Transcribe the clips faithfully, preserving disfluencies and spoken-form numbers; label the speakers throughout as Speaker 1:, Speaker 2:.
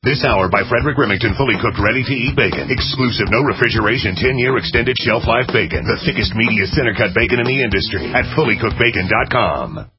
Speaker 1: This hour by Frederick Remington, fully cooked, ready-to-eat bacon. Exclusive, no refrigeration, ten-year extended shelf life bacon. The thickest, meatiest, center-cut bacon in the industry at fully cooked bacon dot com.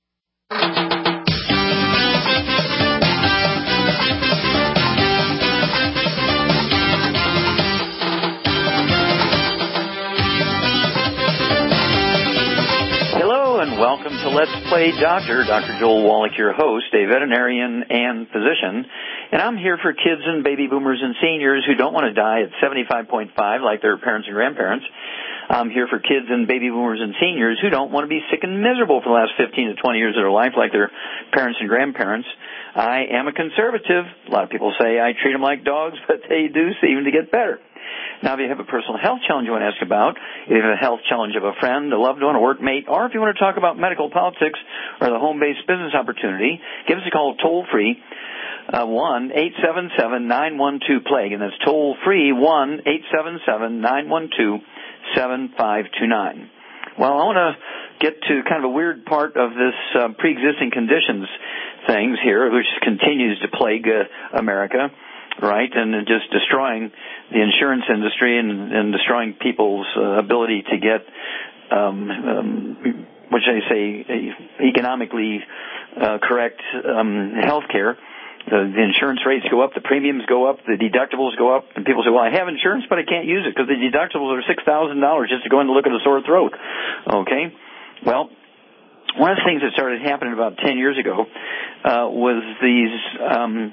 Speaker 2: Welcome to Let's Play Doctor. Doctor Joel Wallach, your host, a veterinarian and physician. And I'm here for kids and baby boomers and seniors who don't want to die at seventy-five point five like their parents and grandparents. I'm here for kids and baby boomers and seniors who don't want to be sick and miserable for the last fifteen to twenty years of their life like their parents and grandparents. I am a conservative. A lot of people say I treat them like dogs, but they do seem to get better. Now, if you have a personal health challenge you want to ask about, if you have a health challenge of a friend, a loved one, a workmate, or if you want to talk about medical politics or the home-based business opportunity, give us a call toll-free, uh, one eight seven seven nine one two plague, and that's toll-free, one eight seven seven nine one two seven five two nine. Well, I want to get to kind of a weird part of this uh, pre-existing conditions things here, which continues to plague uh, America. Right, and just destroying the insurance industry and, and destroying people's uh, ability to get, um, um, what should I say, economically uh, correct um, health care. The, the insurance rates go up, the premiums go up, the deductibles go up, and people say, well, I have insurance, but I can't use it because the deductibles are six thousand dollars just to go in to look at a sore throat. Okay, well, one of the things that started happening about ten years ago uh, was these... Um,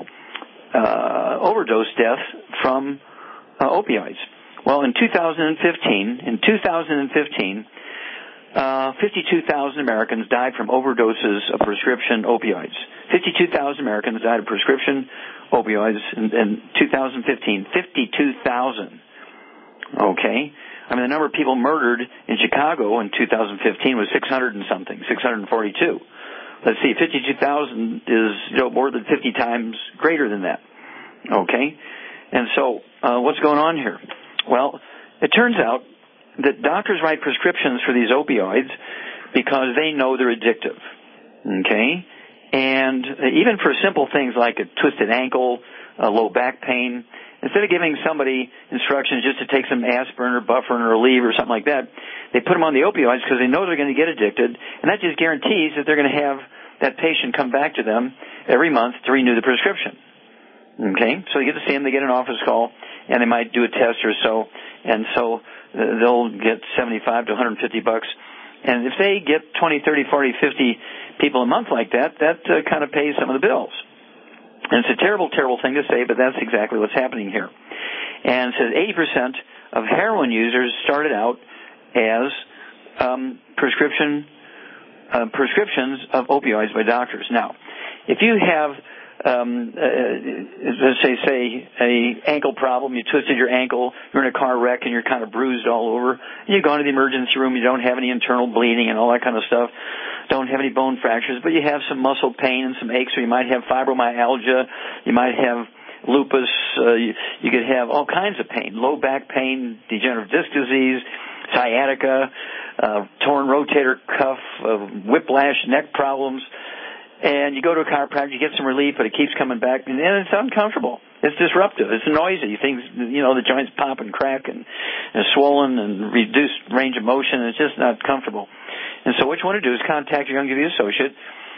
Speaker 2: Uh, overdose deaths from uh, opioids. Well, in two thousand fifteen, in two thousand fifteen, uh, fifty-two thousand Americans died from overdoses of prescription opioids. fifty-two thousand Americans died of prescription opioids in, in two thousand fifteen. fifty-two thousand. Okay. I mean, the number of people murdered in Chicago in two thousand fifteen was six hundred and something, six hundred forty-two. Let's see, fifty-two thousand is, you know, more than fifty times greater than that. Okay? And so, uh, what's going on here? Well, it turns out that doctors write prescriptions for these opioids because they know they're addictive. Okay? And even for simple things like a twisted ankle, a low back pain, instead of giving somebody instructions just to take some aspirin or Bufferin or Aleve or something like that, they put them on the opioids because they know they're going to get addicted, and that just guarantees that they're going to have that patient come back to them every month to renew the prescription. Okay? So you get to see them, they get an office call, and they might do a test or so, and so they'll get seventy-five to one hundred fifty bucks. And if they get twenty, thirty, forty, fifty people a month like that, that uh, kind of pays some of the bills. And it's a terrible, terrible thing to say, but that's exactly what's happening here. And it says eighty percent of heroin users started out as um, prescription uh, prescriptions of opioids by doctors. Now, if you have, um, uh, let's say, say, a ankle problem, you twisted your ankle, you're in a car wreck, and you're kind of bruised all over, and you go into the emergency room, you don't have any internal bleeding and all that kind of stuff, don't have any bone fractures, but you have some muscle pain and some aches, or you might have fibromyalgia, you might have lupus, uh, you, you could have all kinds of pain, low back pain, degenerative disc disease, sciatica, uh, torn rotator cuff, uh, whiplash, neck problems, and you go to a chiropractor, you get some relief, but it keeps coming back, and it's uncomfortable. It's disruptive. It's noisy. Things, you know, the joints pop and crack and, and swollen and reduced range of motion. It's just not comfortable. And so what you want to do is contact your Youngevity associate,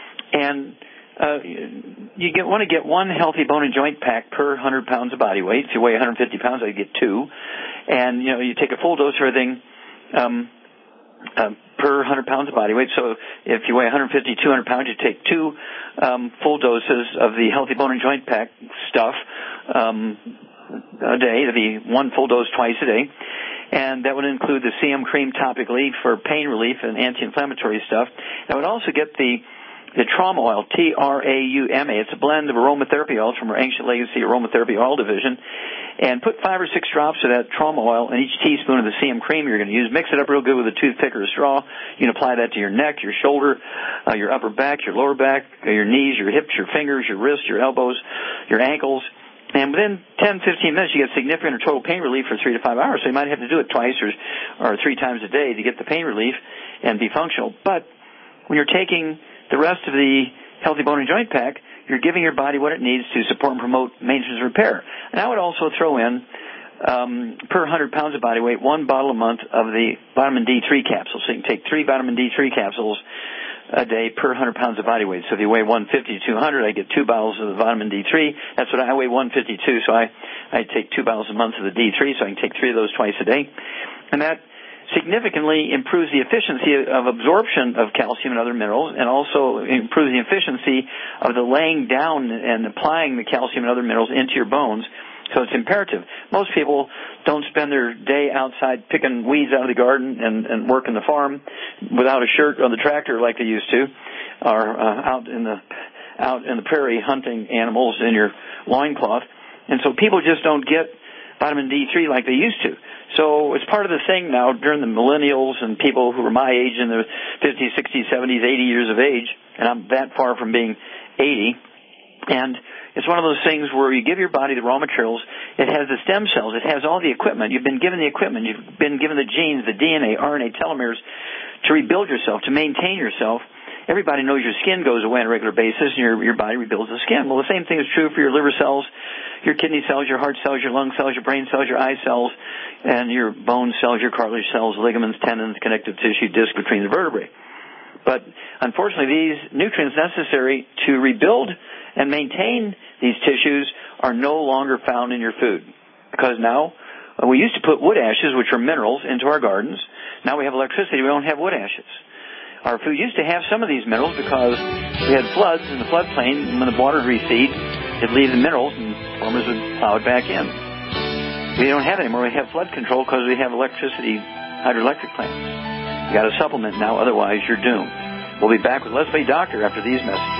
Speaker 2: and uh, you get, want to get one healthy bone and joint pack per one hundred pounds of body weight. If you weigh one hundred fifty pounds, I get two. And, you know, you take a full dose of everything um, uh, per one hundred pounds of body weight. So if you weigh one hundred fifty, two hundred pounds, you take two um, full doses of the healthy bone and joint pack stuff um, a day. That'd be one full dose twice a day. And that would include the C M cream topically for pain relief and anti-inflammatory stuff. That would also get the the trauma oil, T R A U M A. It's a blend of aromatherapy oils from our Ancient Legacy Aromatherapy Oil Division. And put five or six drops of that trauma oil in each teaspoon of the C M cream you're going to use. Mix it up real good with a toothpick or a straw. You can apply that to your neck, your shoulder, uh, your upper back, your lower back, your knees, your hips, your fingers, your wrists, your elbows, your ankles. And within ten, fifteen minutes, you get significant or total pain relief for three to five hours. So you might have to do it twice or, or three times a day to get the pain relief and be functional. But when you're taking the rest of the Healthy Bone and Joint Pack, you're giving your body what it needs to support and promote maintenance and repair. And I would also throw in, um, per one hundred pounds of body weight, one bottle a month of the vitamin D three capsules. So you can take three vitamin D three capsules a day per one hundred pounds of body weight. So if you weigh one fifty to two hundred, I get two bottles of the vitamin D three. That's what I, I weigh one fifty-two, so I, I take two bottles a month of the D three, so I can take three of those twice a day. And that significantly improves the efficiency of absorption of calcium and other minerals, and also improves the efficiency of the laying down and applying the calcium and other minerals into your bones. So it's imperative. Most people don't spend their day outside picking weeds out of the garden and, and working the farm without a shirt on the tractor like they used to, or uh, out in the out in the prairie hunting animals in your loincloth. And so people just don't get vitamin D three like they used to. So it's part of the thing now during the millennials and people who are my age in their fifties, sixties, seventies, eighty years of age, and I'm that far from being eighty. And it's one of those things where you give your body the raw materials. It has the stem cells. It has all the equipment. You've been given the equipment. You've been given the genes, the D N A, R N A, telomeres to rebuild yourself, to maintain yourself. Everybody knows your skin goes away on a regular basis, and your, your body rebuilds the skin. Well, the same thing is true for your liver cells, your kidney cells, your heart cells, your lung cells, your brain cells, your eye cells, and your bone cells, your cartilage cells, ligaments, tendons, connective tissue, disc between the vertebrae. But unfortunately, these nutrients necessary to rebuild and maintain these tissues are no longer found in your food. Because now, uh, we used to put wood ashes, which are minerals, into our gardens. Now we have electricity. We don't have wood ashes. Our food used to have some of these minerals because we had floods in the floodplain, and when the water would recede, it'd leave the minerals, and farmers would plow it back in. We don't have it anymore. We have flood control because we have electricity, hydroelectric plants. You got to supplement now, otherwise you're doomed. We'll be back with Leslie Doctor after these messages.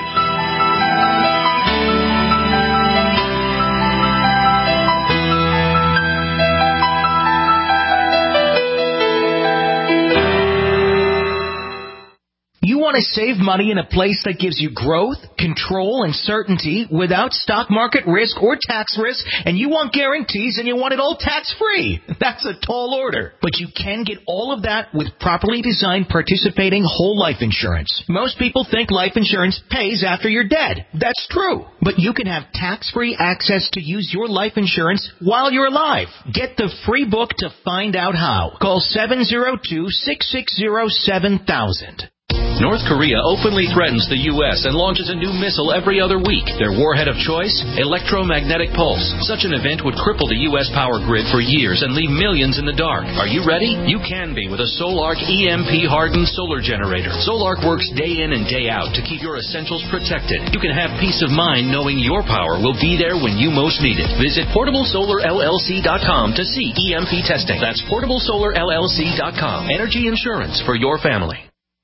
Speaker 3: You want to save money in a place that gives you growth, control, and certainty without stock market risk or tax risk, and you want guarantees and you want it all tax-free. That's a tall order. But you can get all of that with properly designed participating whole life insurance. Most people think life insurance pays after you're dead. That's true. But you can have tax-free access to use your life insurance while you're alive. Get the free book to find out how. Call seven oh two, six six oh, seven thousand.
Speaker 4: North Korea openly threatens the U S and launches a new missile every other week. Their warhead of choice? Electromagnetic pulse. Such an event would cripple the U S power grid for years and leave millions in the dark. Are you ready? You can be with a Solark E M P-hardened solar generator. Solark works day in and day out to keep your essentials protected. You can have peace of mind knowing your power will be there when you most need it. Visit portable solar L L C dot com to see E M P testing. That's portable solar L L C dot com. Energy insurance for your family.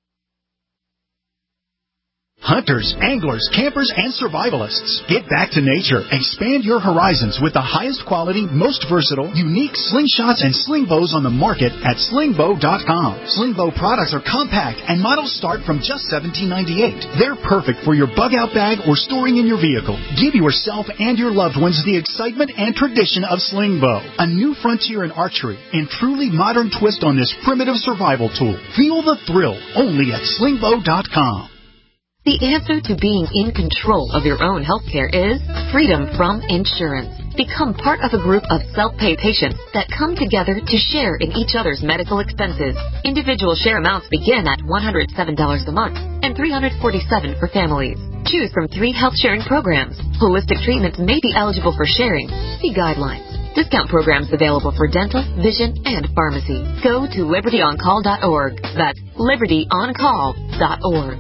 Speaker 5: Hunters, anglers, campers, and survivalists. Get back to nature. Expand your horizons with the highest quality, most versatile, unique slingshots and sling bows on the market at sling bow dot com. Sling bow products are compact and models start from just seventeen ninety-eight. They're perfect for your bug-out bag or storing in your vehicle. Give yourself and your loved ones the excitement and tradition of sling bow. A new frontier in archery and truly modern twist on this primitive survival tool. Feel the thrill only at sling bow dot com.
Speaker 6: The answer to being in control of your own health care is freedom from insurance. Become part of a group of self-pay patients that come together to share in each other's medical expenses. Individual share amounts begin at one hundred seven dollars a month and three hundred forty-seven dollars for families. Choose from three health sharing programs. Holistic treatments may be eligible for sharing. See guidelines. Discount programs available for dental, vision, and pharmacy. Go to liberty on call dot org. That's liberty on call dot org.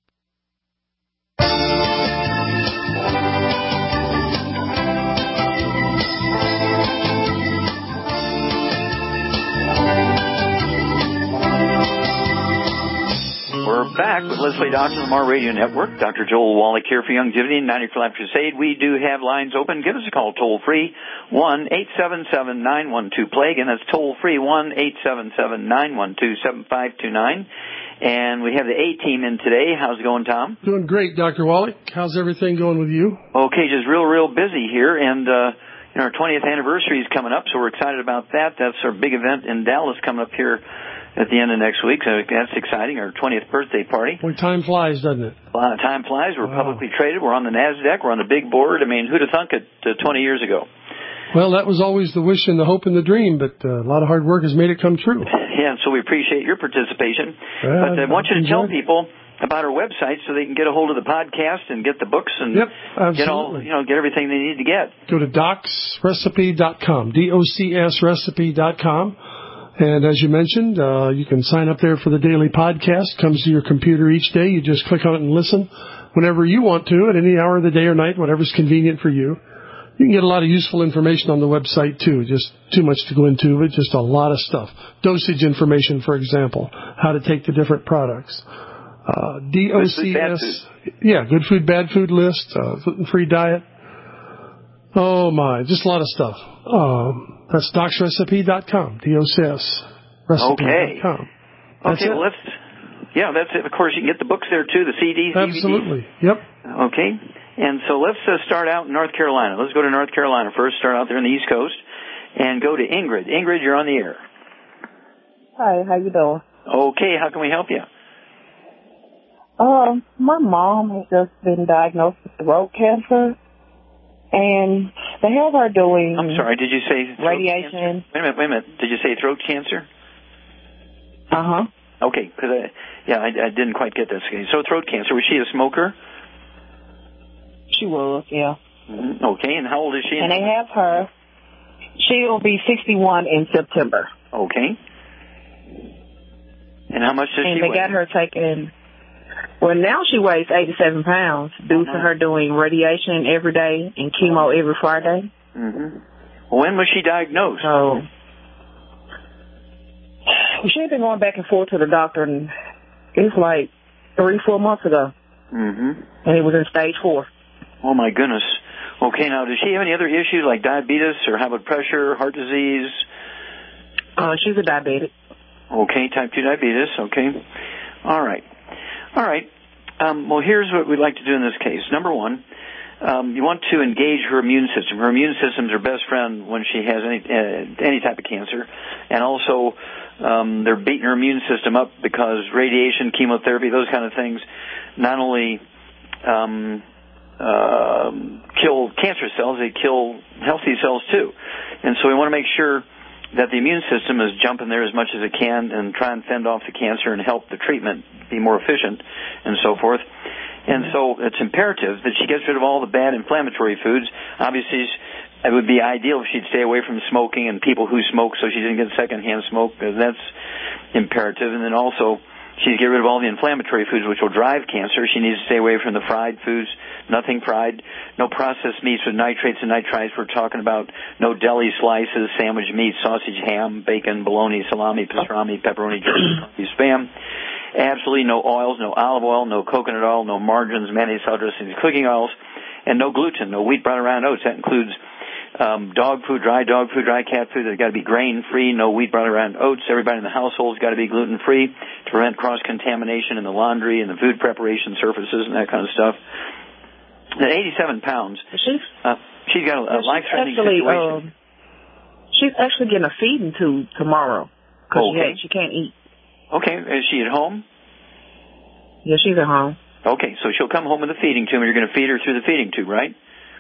Speaker 2: We're back with Leslie Doctor of the Mar Radio Network. Doctor Joel Wallach here for Youngevity and ninety for Life Crusade. We do have lines open. Give us a call toll free, one eight seven seven nine one two plague, and that's toll free, one eight seven seven nine one two seven five two nine. And we have the A-team in today. How's it going, Tom?
Speaker 7: Doing great, Doctor Wallach. How's everything going with you?
Speaker 2: Okay, just real, real busy here, and uh, you know, our twentieth anniversary is coming up, so we're excited about that. That's our big event in Dallas coming up here at the end of next week. So that's exciting, our twentieth birthday party.
Speaker 7: Boy, time flies, doesn't it?
Speaker 2: Uh, time flies. We're
Speaker 7: wow.
Speaker 2: publicly traded. We're on the NASDAQ. We're on the big board. I mean, who'd have thunk it uh, twenty years ago?
Speaker 7: Well, that was always the wish and the hope and the dream, but uh, a lot of hard work has made it come true.
Speaker 2: Yeah, so we appreciate your participation.
Speaker 7: Well,
Speaker 2: but I want you to tell people about our website so they can get a hold of the podcast and get the books and
Speaker 7: yep,
Speaker 2: get all, you know, get everything they need to get.
Speaker 7: Go to docs recipe dot com, D O C S recipe dot com. And as you mentioned, uh, you can sign up there for the daily podcast. Comes to your computer each day. You just click on it and listen whenever you want to, at any hour of the day or night, whatever's convenient for you. You can get a lot of useful information on the website, too. Just too much to go into, but just a lot of stuff. Dosage information, for example, how to take the different products. Uh, D O C S, yeah, good food, bad food list, uh, gluten-free diet. Oh, my, just a lot of stuff. Um, that's docs recipe dot com, D O C S recipe dot com.
Speaker 2: Okay.
Speaker 7: That's
Speaker 2: okay,
Speaker 7: it.
Speaker 2: well, let's, yeah, that's it. Of course, you can get the books there, too, the C Ds,
Speaker 7: absolutely,
Speaker 2: D V Ds.
Speaker 7: Yep.
Speaker 2: Okay. And so let's uh, start out in North Carolina. Let's go to North Carolina first, start out there on the East Coast, and go to Ingrid. Ingrid, you're on the air.
Speaker 8: Hi, how you doing?
Speaker 2: Okay, how can we help you?
Speaker 8: Um, my mom has just been diagnosed with throat cancer, and they have her doing...
Speaker 2: I'm sorry, did you say throat
Speaker 8: radiation?
Speaker 2: Cancer? Wait a minute, wait a minute. Did you say throat cancer?
Speaker 8: Uh-huh.
Speaker 2: Okay, because I, yeah, I, I didn't quite get that. So throat cancer, was she a smoker?
Speaker 8: She was, yeah.
Speaker 2: Mm-hmm. Okay, and how old is she?
Speaker 8: And they have her, she'll be sixty-one in September.
Speaker 2: Okay. And how much does
Speaker 8: and
Speaker 2: she
Speaker 8: they
Speaker 2: weigh?
Speaker 8: got her taking, well, now she weighs eighty-seven pounds due uh-huh. to her doing radiation every day and chemo every Friday.
Speaker 2: Mm-hmm. Well, when was she diagnosed?
Speaker 8: So, she had been going back and forth to the doctor, and it's like three, four months ago.
Speaker 2: Mm-hmm.
Speaker 8: And it was in stage four.
Speaker 2: Oh, my goodness. Okay, now, does she have any other issues like diabetes or high blood pressure, heart disease?
Speaker 8: Uh, she's a diabetic.
Speaker 2: Okay, type two diabetes. Okay. All right. All right. Um, well, here's what we'd like to do in this case. Number one, um, you want to engage her immune system. Her immune system's her best friend when she has any uh, any type of cancer. And also, um, they're beating her immune system up because radiation, chemotherapy, those kind of things, not only... Um, Uh, kill cancer cells, they kill healthy cells too. And so we want to make sure that the immune system is jumping there as much as it can and try and fend off the cancer and help the treatment be more efficient and so forth. And so it's imperative that she gets rid of all the bad inflammatory foods. Obviously, it would be ideal if she'd stay away from smoking and people who smoke so she didn't get secondhand smoke. That's imperative. And then also, she needs to get rid of all the inflammatory foods which will drive cancer. She needs to stay away from the fried foods, nothing fried, no processed meats with nitrates and nitrites. We're talking about no deli slices, sandwich meat, sausage, ham, bacon, bologna, salami, pastrami, pepperoni, jerky, spam. Absolutely no oils, no olive oil, no coconut oil, no margarines, mayonnaise, salad dressings, cooking oils, and no gluten, no wheat, brown, round oats. That includes Um, dog food, dry dog food, dry cat food. They've got to be grain-free, no wheat, brown, around oats. Everybody in the household's got to be gluten-free to prevent cross-contamination in the laundry and the food preparation surfaces and that kind of stuff. At eighty-seven pounds,
Speaker 8: she's,
Speaker 2: uh, she's got a, a life-threatening
Speaker 8: actually,
Speaker 2: situation.
Speaker 8: Um, she's actually getting a feeding tube tomorrow because
Speaker 2: okay.
Speaker 8: she, she can't eat.
Speaker 2: Okay. Is she at home?
Speaker 8: Yeah, she's at home.
Speaker 2: Okay, so she'll come home with a feeding tube, and you're going to feed her through the feeding tube, right?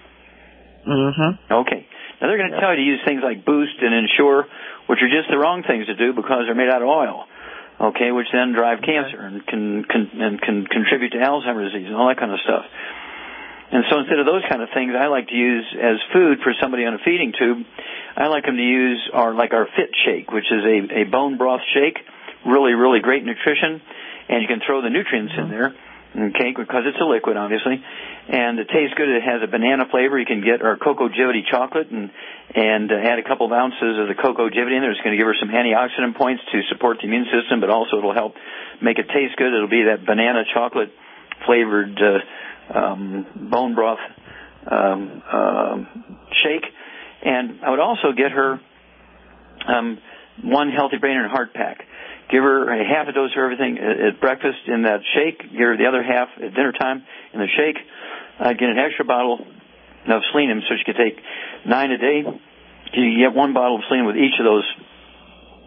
Speaker 8: Mm-hmm.
Speaker 2: Okay. Now, they're going to tell you to use things like Boost and Ensure, which are just the wrong things to do because they're made out of oil, okay, which then drive cancer and can, can, and can contribute to Alzheimer's disease and all that kind of stuff. And so instead of those kind of things, I like to use as food for somebody on a feeding tube, I like them to use our, like our Fit Shake, which is a, a bone broth shake, really, really great nutrition, and you can throw the nutrients in there. Okay, because it's a liquid, obviously, and it tastes good. It has a banana flavor. You can get our Cocoa Givity chocolate and and uh, add a couple of ounces of the Cocoa Givity in there. It's going to give her some antioxidant points to support the immune system, but also it'll help make it taste good. It'll be that banana chocolate flavored uh, um, bone broth um, uh, shake, and I would also get her um, one Healthy Brain and Heart pack. Give her a half a dose of everything at breakfast in that shake. Give her the other half at dinner time in the shake. Uh, get an extra bottle of selenium so she could take nine a day. You get one bottle of selenium with each of those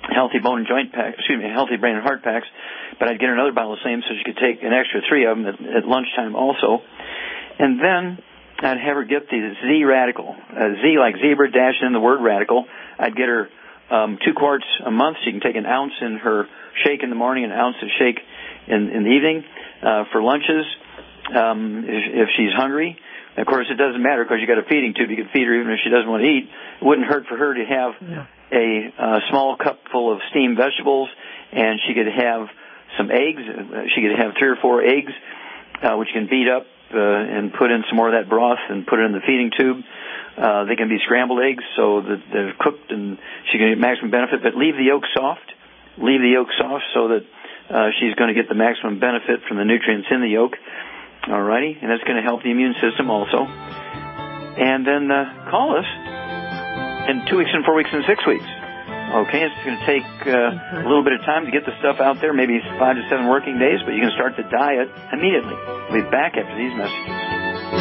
Speaker 2: healthy bone and joint pack, excuse me, healthy brain and heart packs, but I'd get another bottle of the same so she could take an extra three of them at, at lunchtime also. And then I'd have her get the Z Radical, uh, Z like zebra, dash in the word radical. I'd get her um, two quarts a month. She can take an ounce in her shake in the morning, an ounce of shake in, in the evening uh, for lunches um, if, if she's hungry. Of course, it doesn't matter because you got a feeding tube. You can feed her even if she doesn't want to eat. It wouldn't hurt for her to have yeah. a uh, small cup full of steamed vegetables, and she could have some eggs. She could have three or four eggs, uh, which you can beat up uh, and put in some more of that broth and put it in the feeding tube. Uh, they can be scrambled eggs so that they're cooked and she can get maximum benefit, but leave the yolk soft. Leave the yolk soft so that uh, she's going to get the maximum benefit from the nutrients in the yolk. All righty, and that's going to help the immune system also. And then uh, call us in two weeks and four weeks and six weeks. Okay, it's going to take uh, a little bit of time to get the stuff out there, maybe five to seven working days, but you can start the diet immediately. We'll be back after these messages.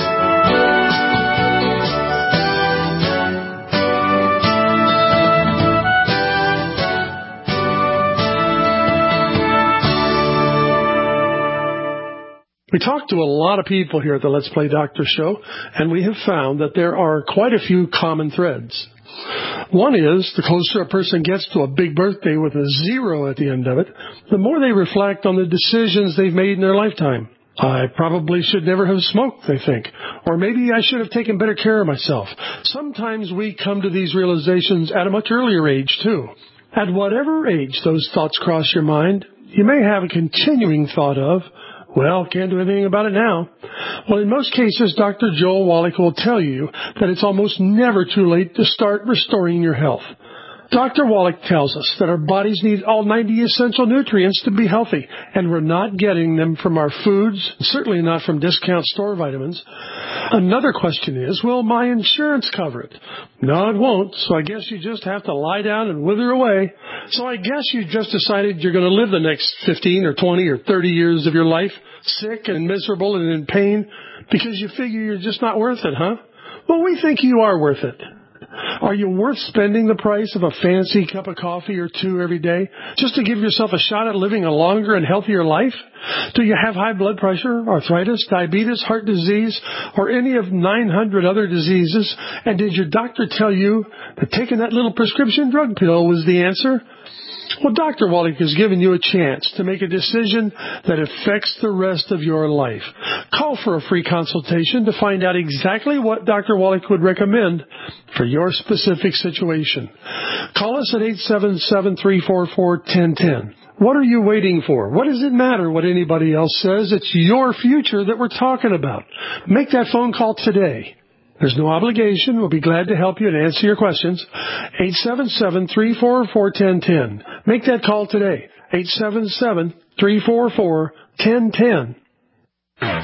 Speaker 7: We talk to a lot of people here at the Let's Play Doctor show, and we have found that there are quite a few common threads. One is, the closer a person gets to a big birthday with a zero at the end of it, the more they reflect on the decisions they've made in their lifetime. I probably should never have smoked, they think. Or maybe I should have taken better care of myself. Sometimes we come to these realizations at a much earlier age, too. At whatever age those thoughts cross your mind, you may have a continuing thought of, well, can't do anything about it now. Well, in most cases, Doctor Joel Wallach will tell you that it's almost never too late to start restoring your health. Doctor Wallach tells us that our bodies need all ninety essential nutrients to be healthy, and we're not getting them from our foods, certainly not from discount store vitamins. Another question is, will my insurance cover it? No, it won't, so I guess you just have to lie down and wither away. So I guess you just decided you're going to live the next fifteen or twenty or thirty years of your life sick and miserable and in pain because you figure you're just not worth it, huh? Well, we think you are worth it. Are you worth spending the price of a fancy cup of coffee or two every day just to give yourself a shot at living a longer and healthier life? Do you have high blood pressure, arthritis, diabetes, heart disease, or any of nine hundred other diseases? And did your doctor tell you that taking that little prescription drug pill was the answer? Well, Doctor Wallach has given you a chance to make a decision that affects the rest of your life. Call for a free consultation to find out exactly what Doctor Wallach would recommend for your specific situation. Call us at eight seven seven, three four four, one zero one zero. What are you waiting for? What does it matter what anybody else says? It's your future that we're talking about. Make that phone call today. There's no obligation. We'll be glad to help you and answer your questions. eight seven seven, three four four, one zero one zero. Make that call today. eight seven seven, three four four, one zero one zero.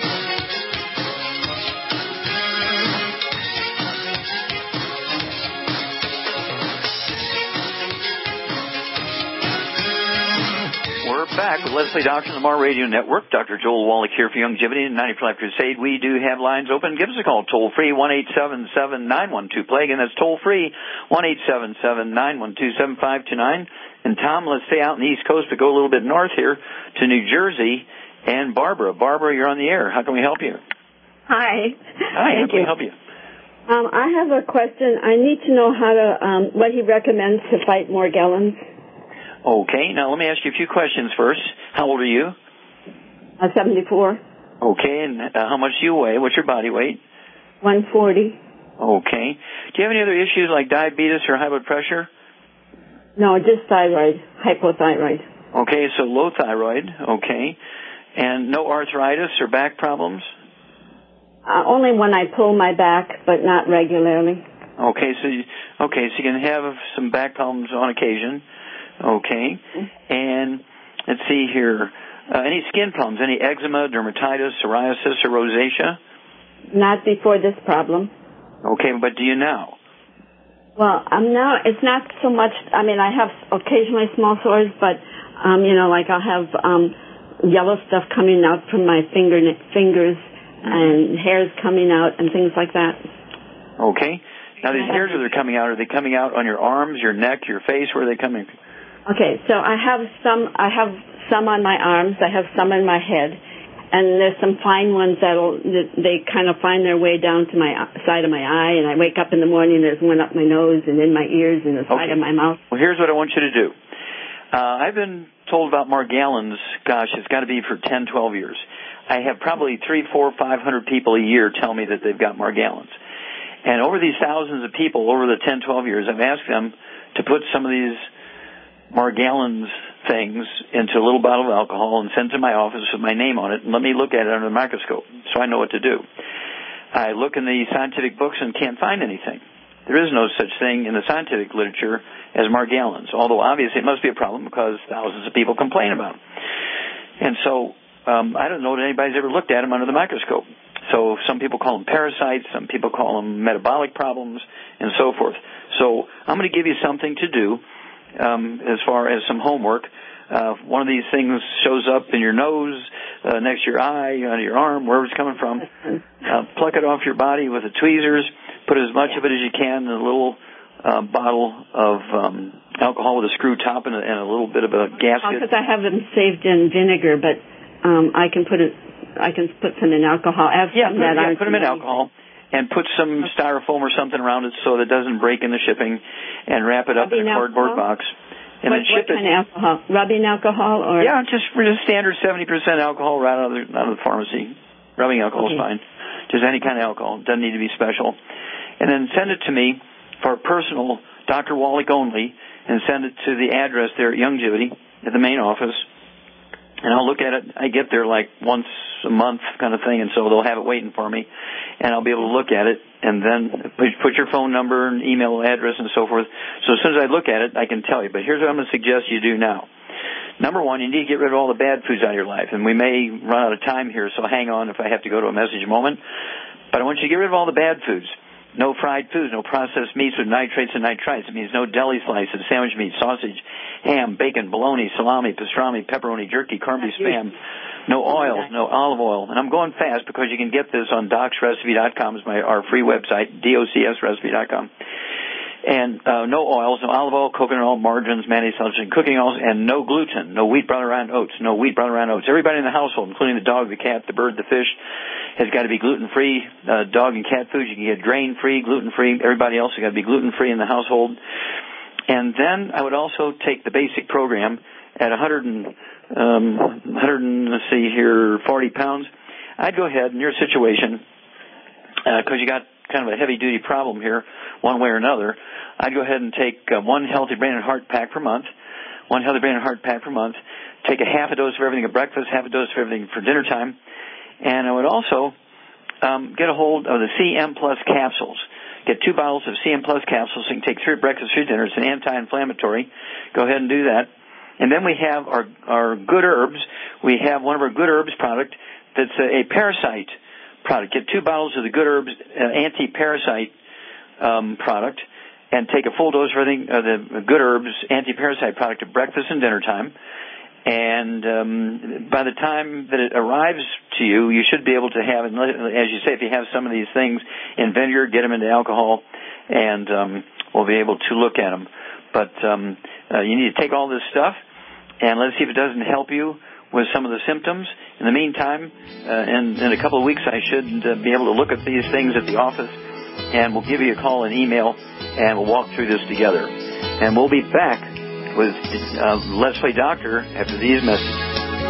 Speaker 2: Back with Leslie Doctor on the Mar Radio Network. Doctor Joel Wallach here for Longevity and ninety for Life Crusade. We do have lines open. Give us a call toll free, one eight seven seven, nine one two, play. Again, that's toll free, one eight seven seven, nine one two, seven five two nine. And Tom, let's stay out on the East Coast, but go a little bit north here to New Jersey. And Barbara. Barbara, you're on the air. How can we help you?
Speaker 9: Hi.
Speaker 2: Hi, how can we help you?
Speaker 9: Um, I have a question. I need to know how to, um, what he recommends to fight Morgellons.
Speaker 2: Okay, now let me ask you a few questions first. How old are you?
Speaker 9: Uh, seventy-four.
Speaker 2: Okay, and uh, how much do you weigh? What's your body weight?
Speaker 9: one forty.
Speaker 2: Okay. Do you have any other issues like diabetes or high blood pressure?
Speaker 9: No, just thyroid, hypothyroid.
Speaker 2: Okay, so low thyroid, okay. And no arthritis or back problems?
Speaker 9: Uh, only when I pull my back, but not regularly.
Speaker 2: Okay, so you, okay, so you can have some back problems on occasion. Okay, and let's see here. Uh, any skin problems? Any eczema, dermatitis, psoriasis, or rosacea?
Speaker 9: Not before this problem.
Speaker 2: Okay, but do you now?
Speaker 9: Well, I'm now. It's not so much. I mean, I have occasionally small sores, but um, you know, like I'll have um, yellow stuff coming out from my finger fingers mm-hmm. and hairs coming out and things like that.
Speaker 2: Okay. Now these hairs that are coming out, are they coming out on your arms, your neck, your face? Where are they coming?
Speaker 9: Okay, so I have some. I have some on my arms. I have some in my head, and there's some fine ones that'll they kind of find their way down to my side of my eye. And I wake up in the morning. There's one up my nose and in my ears and the side
Speaker 2: okay.
Speaker 9: of my mouth.
Speaker 2: Well, here's what I want you to do. Uh, I've been told about Margallons. Gosh, it's got to be for ten, twelve years. I have probably three, four, five hundred people a year tell me that they've got Margallons. And over these thousands of people, over the ten, twelve years, I've asked them to put some of these Margallons things into a little bottle of alcohol and send it to my office with my name on it and let me look at it under the microscope so I know what to do. I look in the scientific books and can't find anything. There is no such thing in the scientific literature as Margallons, although obviously it must be a problem because thousands of people complain about them. And so um, I don't know that anybody's ever looked at them under the microscope. So some people call them parasites, some people call them metabolic problems, and so forth. So I'm going to give you something to do um, as far as some homework. Uh, one of these things shows up in your nose, uh, next to your eye, under your arm, wherever it's coming from. Uh, pluck it off your body with the tweezers. Put as much of it as you can in a little uh, bottle of um, alcohol with a screw top and a, and a little bit of a gasket.
Speaker 9: Because I have them saved in vinegar, but um, I can put it. I can put some in alcohol. I have
Speaker 2: yeah,
Speaker 9: some
Speaker 2: put,
Speaker 9: that
Speaker 2: yeah,
Speaker 9: aren't
Speaker 2: put them in alcohol and put some styrofoam or something around it so that it doesn't break in the shipping, and wrap it up
Speaker 9: Rubbing
Speaker 2: in a cardboard
Speaker 9: alcohol?
Speaker 2: box. And
Speaker 9: what,
Speaker 2: then ship
Speaker 9: what kind
Speaker 2: it.
Speaker 9: of alcohol? Rubbing alcohol or?
Speaker 2: Yeah, just for the standard seventy percent alcohol right out of the, out of the pharmacy. Rubbing alcohol is
Speaker 9: Okay.
Speaker 2: fine. Just any kind of alcohol. Doesn't need to be special. And then send it to me for personal, Doctor Wallach only, and send it to the address there at Youngevity at the main office. And I'll look at it. I get there like once a month kind of thing, and so they'll have it waiting for me. And I'll be able to look at it and then put your phone number and email address and so forth. So as soon as I look at it, I can tell you. But here's what I'm going to suggest you do now. Number one, you need to get rid of all the bad foods out of your life. And we may run out of time here, so hang on if I have to go to a message moment. But I want you to get rid of all the bad foods. No fried foods, no processed meats with nitrates and nitrites. It means no deli slices, sandwich meat, sausage, ham, bacon, bologna, salami, pastrami, pepperoni, jerky, corned beef, spam. No oils, no olive oil. And I'm going fast because you can get this on docs recipe dot com is my our free website, D O C S recipe dot com. And uh, no oils, no olive oil, coconut oil, margarines, mayonnaise, and cooking oils, and no gluten, no wheat, brown, round oats, no wheat, brown, round oats. Everybody in the household, including the dog, the cat, the bird, the fish, has got to be gluten-free. Uh, dog and cat foods, you can get grain-free, gluten-free. Everybody else has got to be gluten-free in the household. And then I would also take the basic program at one hundred, um, one hundred, let's see here, forty pounds. I'd go ahead in your situation, because uh, you got kind of a heavy-duty problem here, one way or another. I'd go ahead and take uh, one Healthy Brain and Heart pack per month, one Healthy Brain and Heart pack per month, take a half a dose for everything at breakfast, half a dose for everything for dinner time, and I would also um, get a hold of the C M Plus capsules. Get two bottles of C M Plus capsules so you can take three at breakfast, three at dinner. It's an anti-inflammatory. Go ahead and do that. And then we have our, our Good Herbs. We have one of our Good Herbs product that's a, a parasite product. Get two bottles of the Good Herbs uh, anti-parasite um, product and take a full dose of everything, uh, the Good Herbs anti-parasite product at breakfast and dinner time. And um, by the time that it arrives to you, you should be able to have, as you say, if you have some of these things in vinegar, get them into alcohol, and um, we'll be able to look at them. But um, uh, you need to take all this stuff, and let's see if it doesn't help you with some of the symptoms. In the meantime, uh, in, in a couple of weeks, I should uh, be able to look at these things at the office, and we'll give you a call and email, and we'll walk through this together. And we'll be back with uh, Let's Play Doctor after these messages.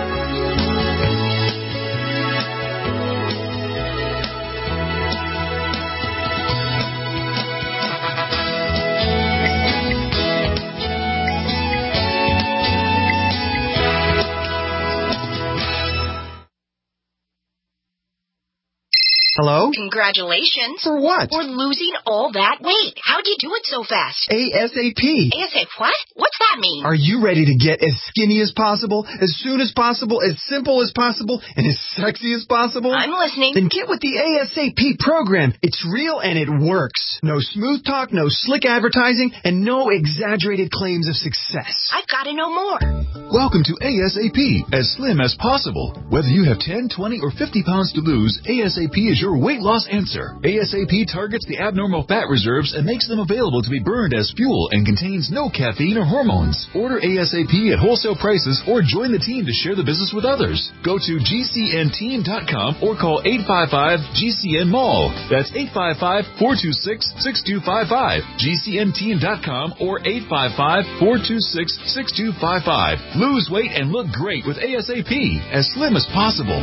Speaker 10: Hello?
Speaker 11: Congratulations.
Speaker 10: For what?
Speaker 11: For losing all that weight. How'd you do it so fast?
Speaker 10: ASAP.
Speaker 11: ASAP what? What's that mean?
Speaker 10: Are you ready to get as skinny as possible, as soon as possible, as simple as possible, and as sexy as possible?
Speaker 11: I'm listening.
Speaker 10: Then get with the ASAP program. It's real and it works. No smooth talk, no slick advertising, and no exaggerated claims of success.
Speaker 11: I've got to know more.
Speaker 12: Welcome to ASAP, as slim as possible. Whether you have ten, twenty, or fifty pounds to lose, ASAP is your weight weight loss answer. ASAP targets the abnormal fat reserves and makes them available to be burned as fuel and contains no caffeine or hormones. Order ASAP at wholesale prices or join the team to share the business with others. Go to G C N team dot com or call eight five five G C N Mall. That's eight five five, four two six, six two five five. G C N team dot com or eight five five, four two six, six two five five. Lose weight and look great with ASAP, as slim as possible.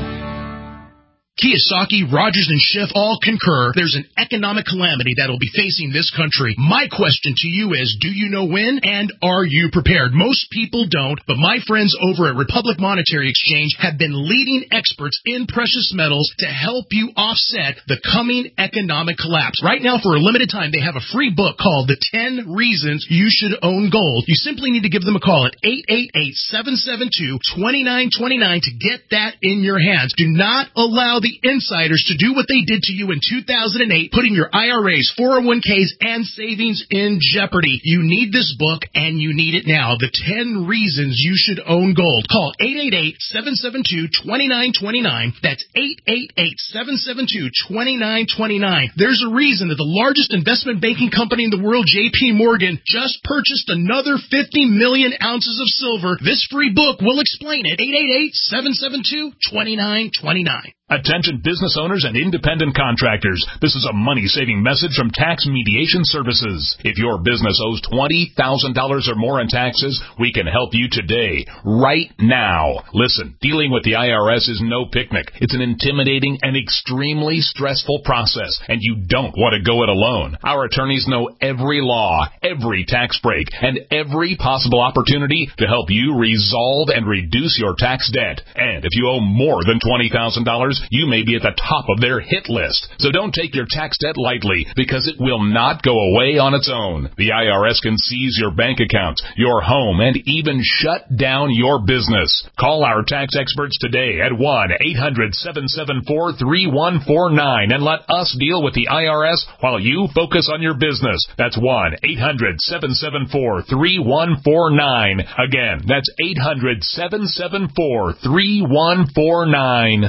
Speaker 13: Kiyosaki, Rogers, and Schiff all concur there's an economic calamity that will be facing this country. My question to you is, do you know when, and are you prepared? Most people don't, but my friends over at Republic Monetary Exchange have been leading experts in precious metals to help you offset the coming economic collapse. Right now, for a limited time, they have a free book called The ten Reasons You Should Own Gold. You simply need to give them a call at eight eight eight, seven seven two, two nine two nine to get that in your hands. Do not allow the the insiders to do what they did to you in two thousand eight, putting your I R As, four oh one k's, and savings in jeopardy. You need this book, and you need it now. The ten Reasons You Should Own Gold. Call eight eight eight, seven seven two, two nine two nine. That's eight eight eight, seven seven two, two nine two nine. There's a reason that the largest investment banking company in the world, J P Morgan, just purchased another fifty million ounces of silver. This free book will explain it. eight eight eight, seven seven two, two nine two nine.
Speaker 14: Attention business owners and independent contractors. This is a money-saving message from Tax Mediation Services. If your business owes twenty thousand dollars or more in taxes, we can help you today, right now. Listen, dealing with the I R S is no picnic. It's an intimidating and extremely stressful process, and you don't want to go it alone. Our attorneys know every law, every tax break, and every possible opportunity to help you resolve and reduce your tax debt. And if you owe more than twenty thousand dollars, you may be at the top of their hit list. So don't take your tax debt lightly, because it will not go away on its own. The I R S can seize your bank accounts, your home, and even shut down your business. Call our tax experts today at one eight hundred, seven seven four, three one four nine and let us deal with the I R S while you focus on your business. That's one eight hundred, seven seven four, three one four nine. Again, that's eight hundred, seven seven four, three one four nine.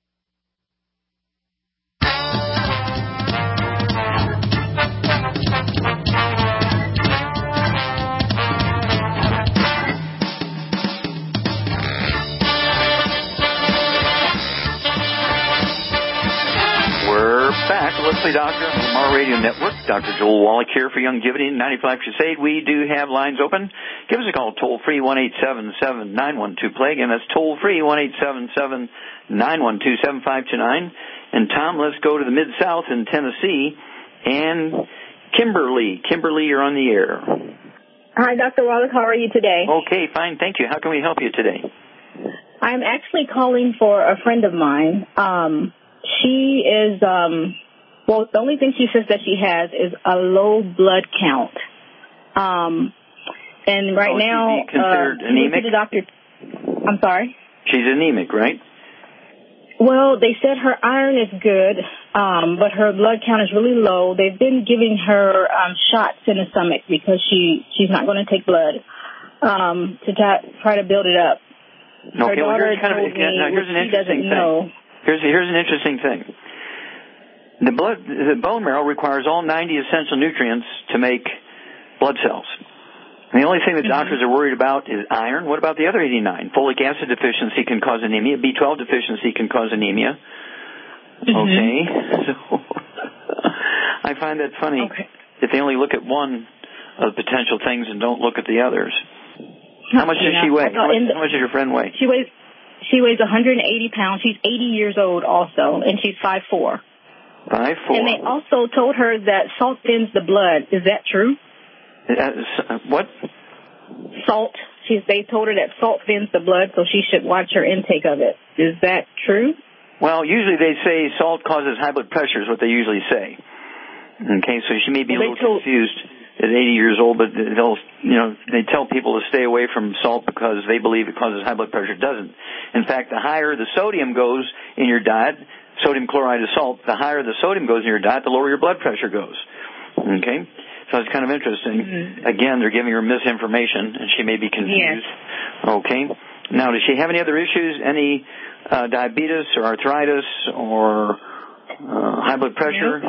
Speaker 2: Back, Let's Play Doctor on the Mar Radio Network. Doctor Joel Wallach here for Youngevity ninety-five Crusade. We do have lines open. Give us a call, toll free, one eight seven seven, nine one two, play. Again, that's toll free, one eight seven seven, nine one two, seven five two nine. And Tom, let's go to the Mid-South in Tennessee. And Kimberly. Kimberly, you're on the air.
Speaker 15: Hi, Doctor Wallach. How are you today?
Speaker 2: Okay, fine. Thank you. How can we help you today?
Speaker 15: I'm actually calling for a friend of mine. Um... She is, um, well, the only thing she says that she has is a low blood count. Um, and right
Speaker 2: oh,
Speaker 15: now,
Speaker 2: considered
Speaker 15: uh,
Speaker 2: anemic?
Speaker 15: to the doctor. I'm sorry?
Speaker 2: She's anemic, right?
Speaker 15: Well, they said her iron is good, um, but her blood count is really low. They've been giving her um, shots in the stomach because she, she's not going to take blood um, to t- try to build it up.
Speaker 2: Okay,
Speaker 15: her
Speaker 2: well,
Speaker 15: daughter
Speaker 2: here's kind of,
Speaker 15: told me
Speaker 2: now, here's an
Speaker 15: she
Speaker 2: interesting
Speaker 15: doesn't
Speaker 2: thing.
Speaker 15: know.
Speaker 2: Here's, here's an interesting thing. The blood, the bone marrow requires all ninety essential nutrients to make blood cells. And the only thing that mm-hmm. doctors are worried about is iron. What about the other eighty-nine? Folic acid deficiency can cause anemia. B twelve deficiency can cause anemia. Mm-hmm. Okay. So I find that funny okay. that they only look at one of the potential things and don't look at the others. How much does
Speaker 15: yeah.
Speaker 2: she weigh? How much,
Speaker 15: the,
Speaker 2: how much does your friend weigh?
Speaker 15: She weighs She weighs one hundred eighty pounds. She's eighty years old also, and she's five foot four.
Speaker 2: five foot four.
Speaker 15: And they also told her that salt thins the blood. Is that true?
Speaker 2: Uh, what?
Speaker 15: Salt. She's, they told her that salt thins the blood, so she should watch her intake of it. Is that true?
Speaker 2: Well, usually they say salt causes high blood pressure is what they usually say. Okay, so she may be well, a little told- confused at eighty years old, but they'll, you know, they tell people to stay away from salt because they believe it causes high blood pressure. It doesn't. In fact, the higher the sodium goes in your diet, sodium chloride is salt, the higher the sodium goes in your diet, the lower your blood pressure goes. Okay? So it's kind of interesting. Mm-hmm. Again, they're giving her misinformation, and she may be confused. Yes. Okay? Now, does she have any other issues? Any uh, diabetes or arthritis or Uh, high blood pressure?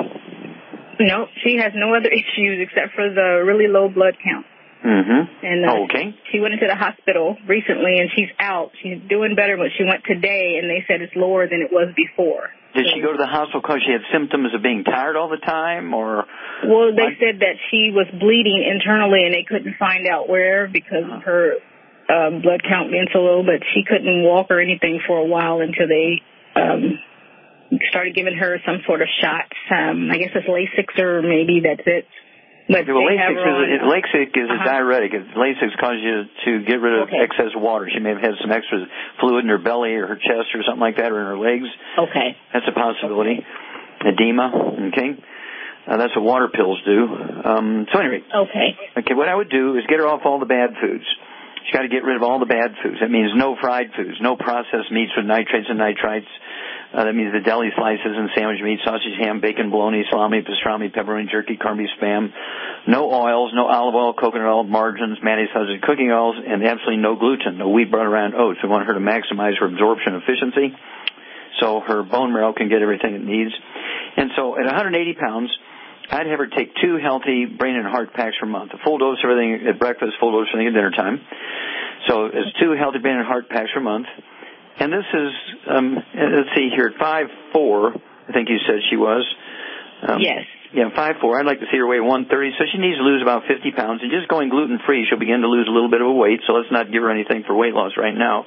Speaker 15: No, she has no other issues except for the really low blood count.
Speaker 2: Mm-hmm.
Speaker 15: And uh,
Speaker 2: oh, okay.
Speaker 15: She went into the hospital recently, and she's out. She's doing better, but she went today, and they said it's lower than it was before.
Speaker 2: Did
Speaker 15: so,
Speaker 2: she go to the hospital because she had symptoms of being tired all the time, or?
Speaker 15: Well, they said that she was bleeding internally, and they couldn't find out where because of her um, blood count being so low, but she couldn't walk or anything for a while until they um, started giving her some sort of shots. Um, I guess it's Lasix, or maybe that's it. But
Speaker 2: okay, well, Lasix is,
Speaker 15: on,
Speaker 2: uh, Lasix is
Speaker 15: uh-huh.
Speaker 2: a diuretic. Lasix causes you to get rid of
Speaker 15: okay.
Speaker 2: excess water. She may have had some extra fluid in her belly or her chest or something like that, or in her legs.
Speaker 15: Okay.
Speaker 2: That's a possibility. Okay. Edema, okay. Uh, that's what water pills do. Um, so anyway.
Speaker 15: Okay.
Speaker 2: Okay, what I would do is get her off all the bad foods. She's got to get rid of all the bad foods. That means no fried foods, no processed meats with nitrates and nitrites. Uh, that means the deli slices and sandwich meat, sausage, ham, bacon, bologna, salami, pastrami, pepperoni, jerky, corned beef, spam. No oils, no olive oil, coconut oil, margarines, mayonnaise, sausage, cooking oils, and absolutely no gluten, no wheat, butter, and oats. We want her to maximize her absorption efficiency so her bone marrow can get everything it needs. And so at one hundred eighty pounds, I'd have her take two healthy brain and heart packs per month. A full dose of everything at breakfast, full dose of everything at dinner time. So it's two healthy brain and heart packs per month. And this is, um, let's see here, at five foot four, I think you said she was. Um,
Speaker 15: yes.
Speaker 2: Yeah, five foot four. I'd like to see her weigh one thirty, so she needs to lose about fifty pounds. And just going gluten-free, she'll begin to lose a little bit of a weight, so let's not give her anything for weight loss right now.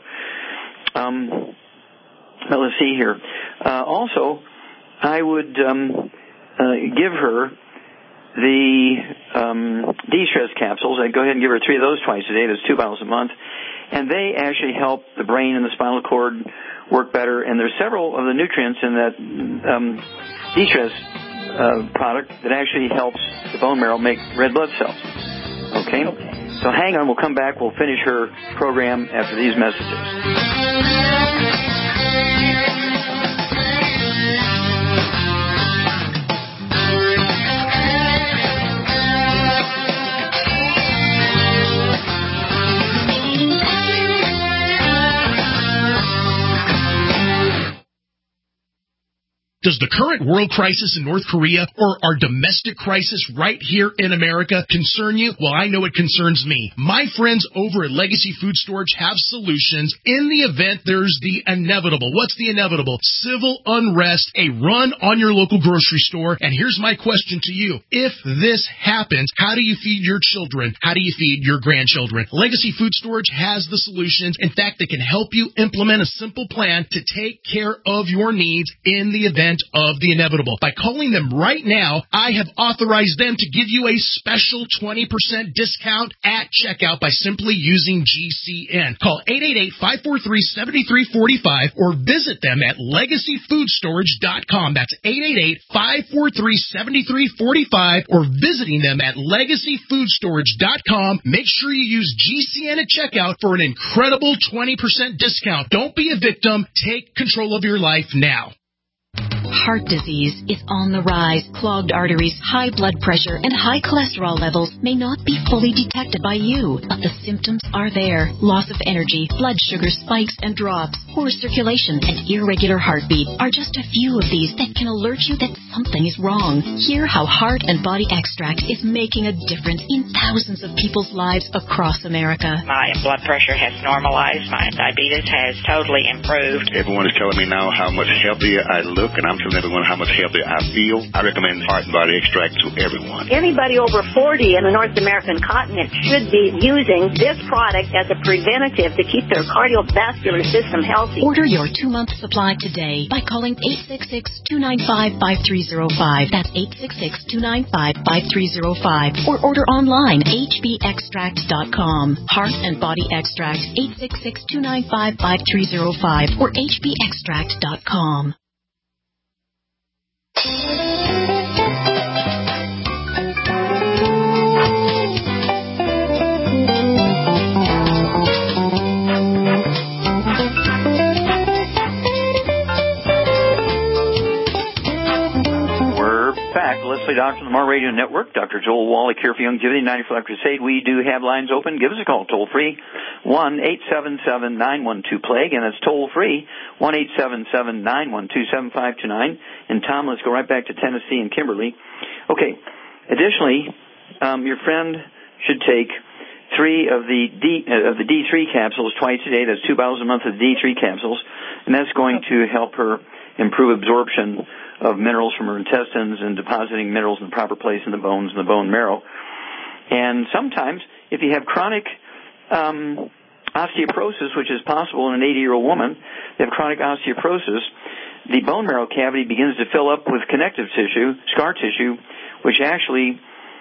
Speaker 2: Um, but let's see here. Uh, also, I would um, uh, give her the um, de-stress capsules. I'd go ahead and give her three of those twice a day. That's two bottles a month. And they actually help the brain and the spinal cord work better. And there's several of the nutrients in that um, de-stress uh, product that actually helps the bone marrow make red blood cells. Okay? Okay. So hang on. We'll come back. We'll finish her program after these messages.
Speaker 13: Does the current world crisis in North Korea or our domestic crisis right here in America concern you? Well, I know it concerns me. My friends over at Legacy Food Storage have solutions in the event there's the inevitable. What's the inevitable? Civil unrest, a run on your local grocery store. And here's my question to you. If this happens, how do you feed your children? How do you feed your grandchildren? Legacy Food Storage has the solutions. In fact, they can help you implement a simple plan to take care of your needs in the event of the inevitable. By calling them right now, I have authorized them to give you a special twenty percent discount at checkout by simply using G C N. Call eight eight eight, five four three, seven three four five or visit them at legacy food storage dot com. That's eight eight eight, five four three, seven three four five or visiting them at legacy food storage dot com. Make sure you use G C N at checkout for an incredible twenty percent discount. Don't be a victim. Take control of your life now.
Speaker 6: Heart disease is on the rise. Clogged arteries, high blood pressure, and high cholesterol levels may not be fully detected by you, but the symptoms are there. Loss of energy, blood sugar spikes and drops, poor circulation, and irregular heartbeat are just a few of these that can alert you that something is wrong. Hear how Heart and Body Extract is making a difference in thousands of people's lives across America.
Speaker 16: My blood pressure has normalized. My diabetes has totally improved.
Speaker 17: Everyone is telling me now how much healthier I look, and I'm telling everyone how much healthier I feel. I recommend Heart and Body Extract to everyone.
Speaker 18: Anybody over forty in the North American continent should be using this product as a preventative to keep their cardiovascular system healthy.
Speaker 6: Order your two-month supply today by calling eight six six, two nine five, five three zero five. That's eight six six, two nine five, five three zero five. Or order online, h b extract dot com. Heart and Body Extract, eight six six, two nine five, five three zero five or h b extract dot com.
Speaker 2: We're back. Leslie Doctor, the More Radio Network. Doctor Joel Wallach here for Youngevity ninety-four Life Crusade. We do have lines open. Give us a call toll free, one eight seven seven nine one two plague, and that's toll free, one eight seven seven nine one two seven five two nine. And Tom, let's go right back to Tennessee and Kimberly. Okay. Additionally, um, your friend should take three of the D uh, of the D three capsules twice a day. That's two bottles a month of D three capsules, and that's going to help her improve absorption of minerals from her intestines and depositing minerals in the proper place in the bones and the bone marrow. And sometimes, if you have chronic um, osteoporosis, which is possible in an eighty-year-old woman, you have chronic osteoporosis, the bone marrow cavity begins to fill up with connective tissue, scar tissue, which actually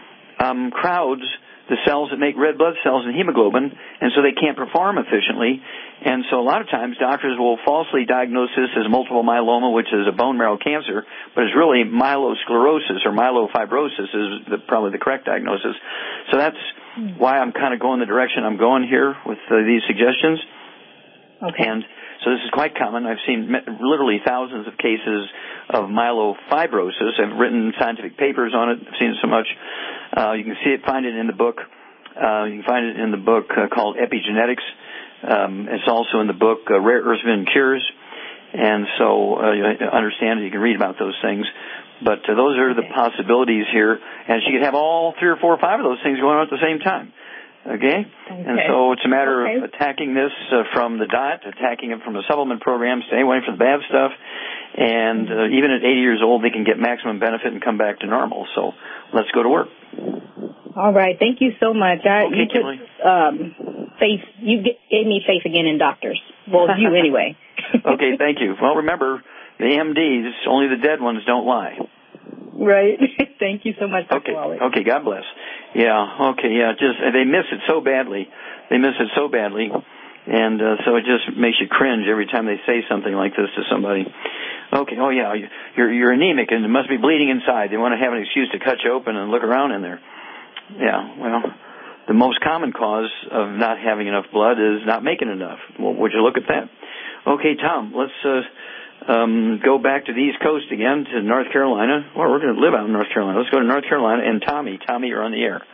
Speaker 2: um, crowds the cells that make red blood cells and hemoglobin, and so they can't perform efficiently. And so a lot of times doctors will falsely diagnose this as multiple myeloma, which is a bone marrow cancer, but it's really myelosclerosis or myelofibrosis is the, probably the correct diagnosis. So that's why I'm kind of going the direction I'm going here with uh, these suggestions. Okay. And so this is quite common. I've seen literally thousands of cases of myelofibrosis. I've written scientific papers on it. I've seen it so much. Uh, you can see it, find it in the book. Uh, you can find it in the book uh, called Epigenetics. Um, it's also in the book uh, Rare Earths and Cures. And so uh, you understand it. You can read about those things. But uh, those are the possibilities here. And she could have all three or four or five of those things going on at the same time. Okay? okay? And so it's a matter okay. of attacking this uh, from the diet, attacking it from a supplement program, stay away from the bad stuff, and uh, even at eighty years old, they can get maximum benefit and come back to normal. So let's go to work.
Speaker 15: All right. Thank you so much. I,
Speaker 2: okay,
Speaker 15: you
Speaker 2: Kimberly.
Speaker 15: Put, um, faith, you gave me faith again in doctors. Well, you anyway.
Speaker 2: Okay, thank you. Well, remember, the M Ds, only the dead ones don't lie.
Speaker 15: Right. Thank you so much, Doctor
Speaker 2: Okay.
Speaker 15: Wallach.
Speaker 2: Okay, God bless. Yeah, okay, yeah, just, they miss it so badly. They miss it so badly. And uh, so it just makes you cringe every time they say something like this to somebody. Okay, oh yeah, you're, you're anemic and it must be bleeding inside. They want to have an excuse to cut you open and look around in there. Yeah, well, the most common cause of not having enough blood is not making enough. Well, would you look at that? Okay, Tom, let's uh, um, go back to the East Coast again, to North Carolina. Well, we're going to live out in North Carolina. Let's go to North Carolina. And Tommy, Tommy, you're on the air.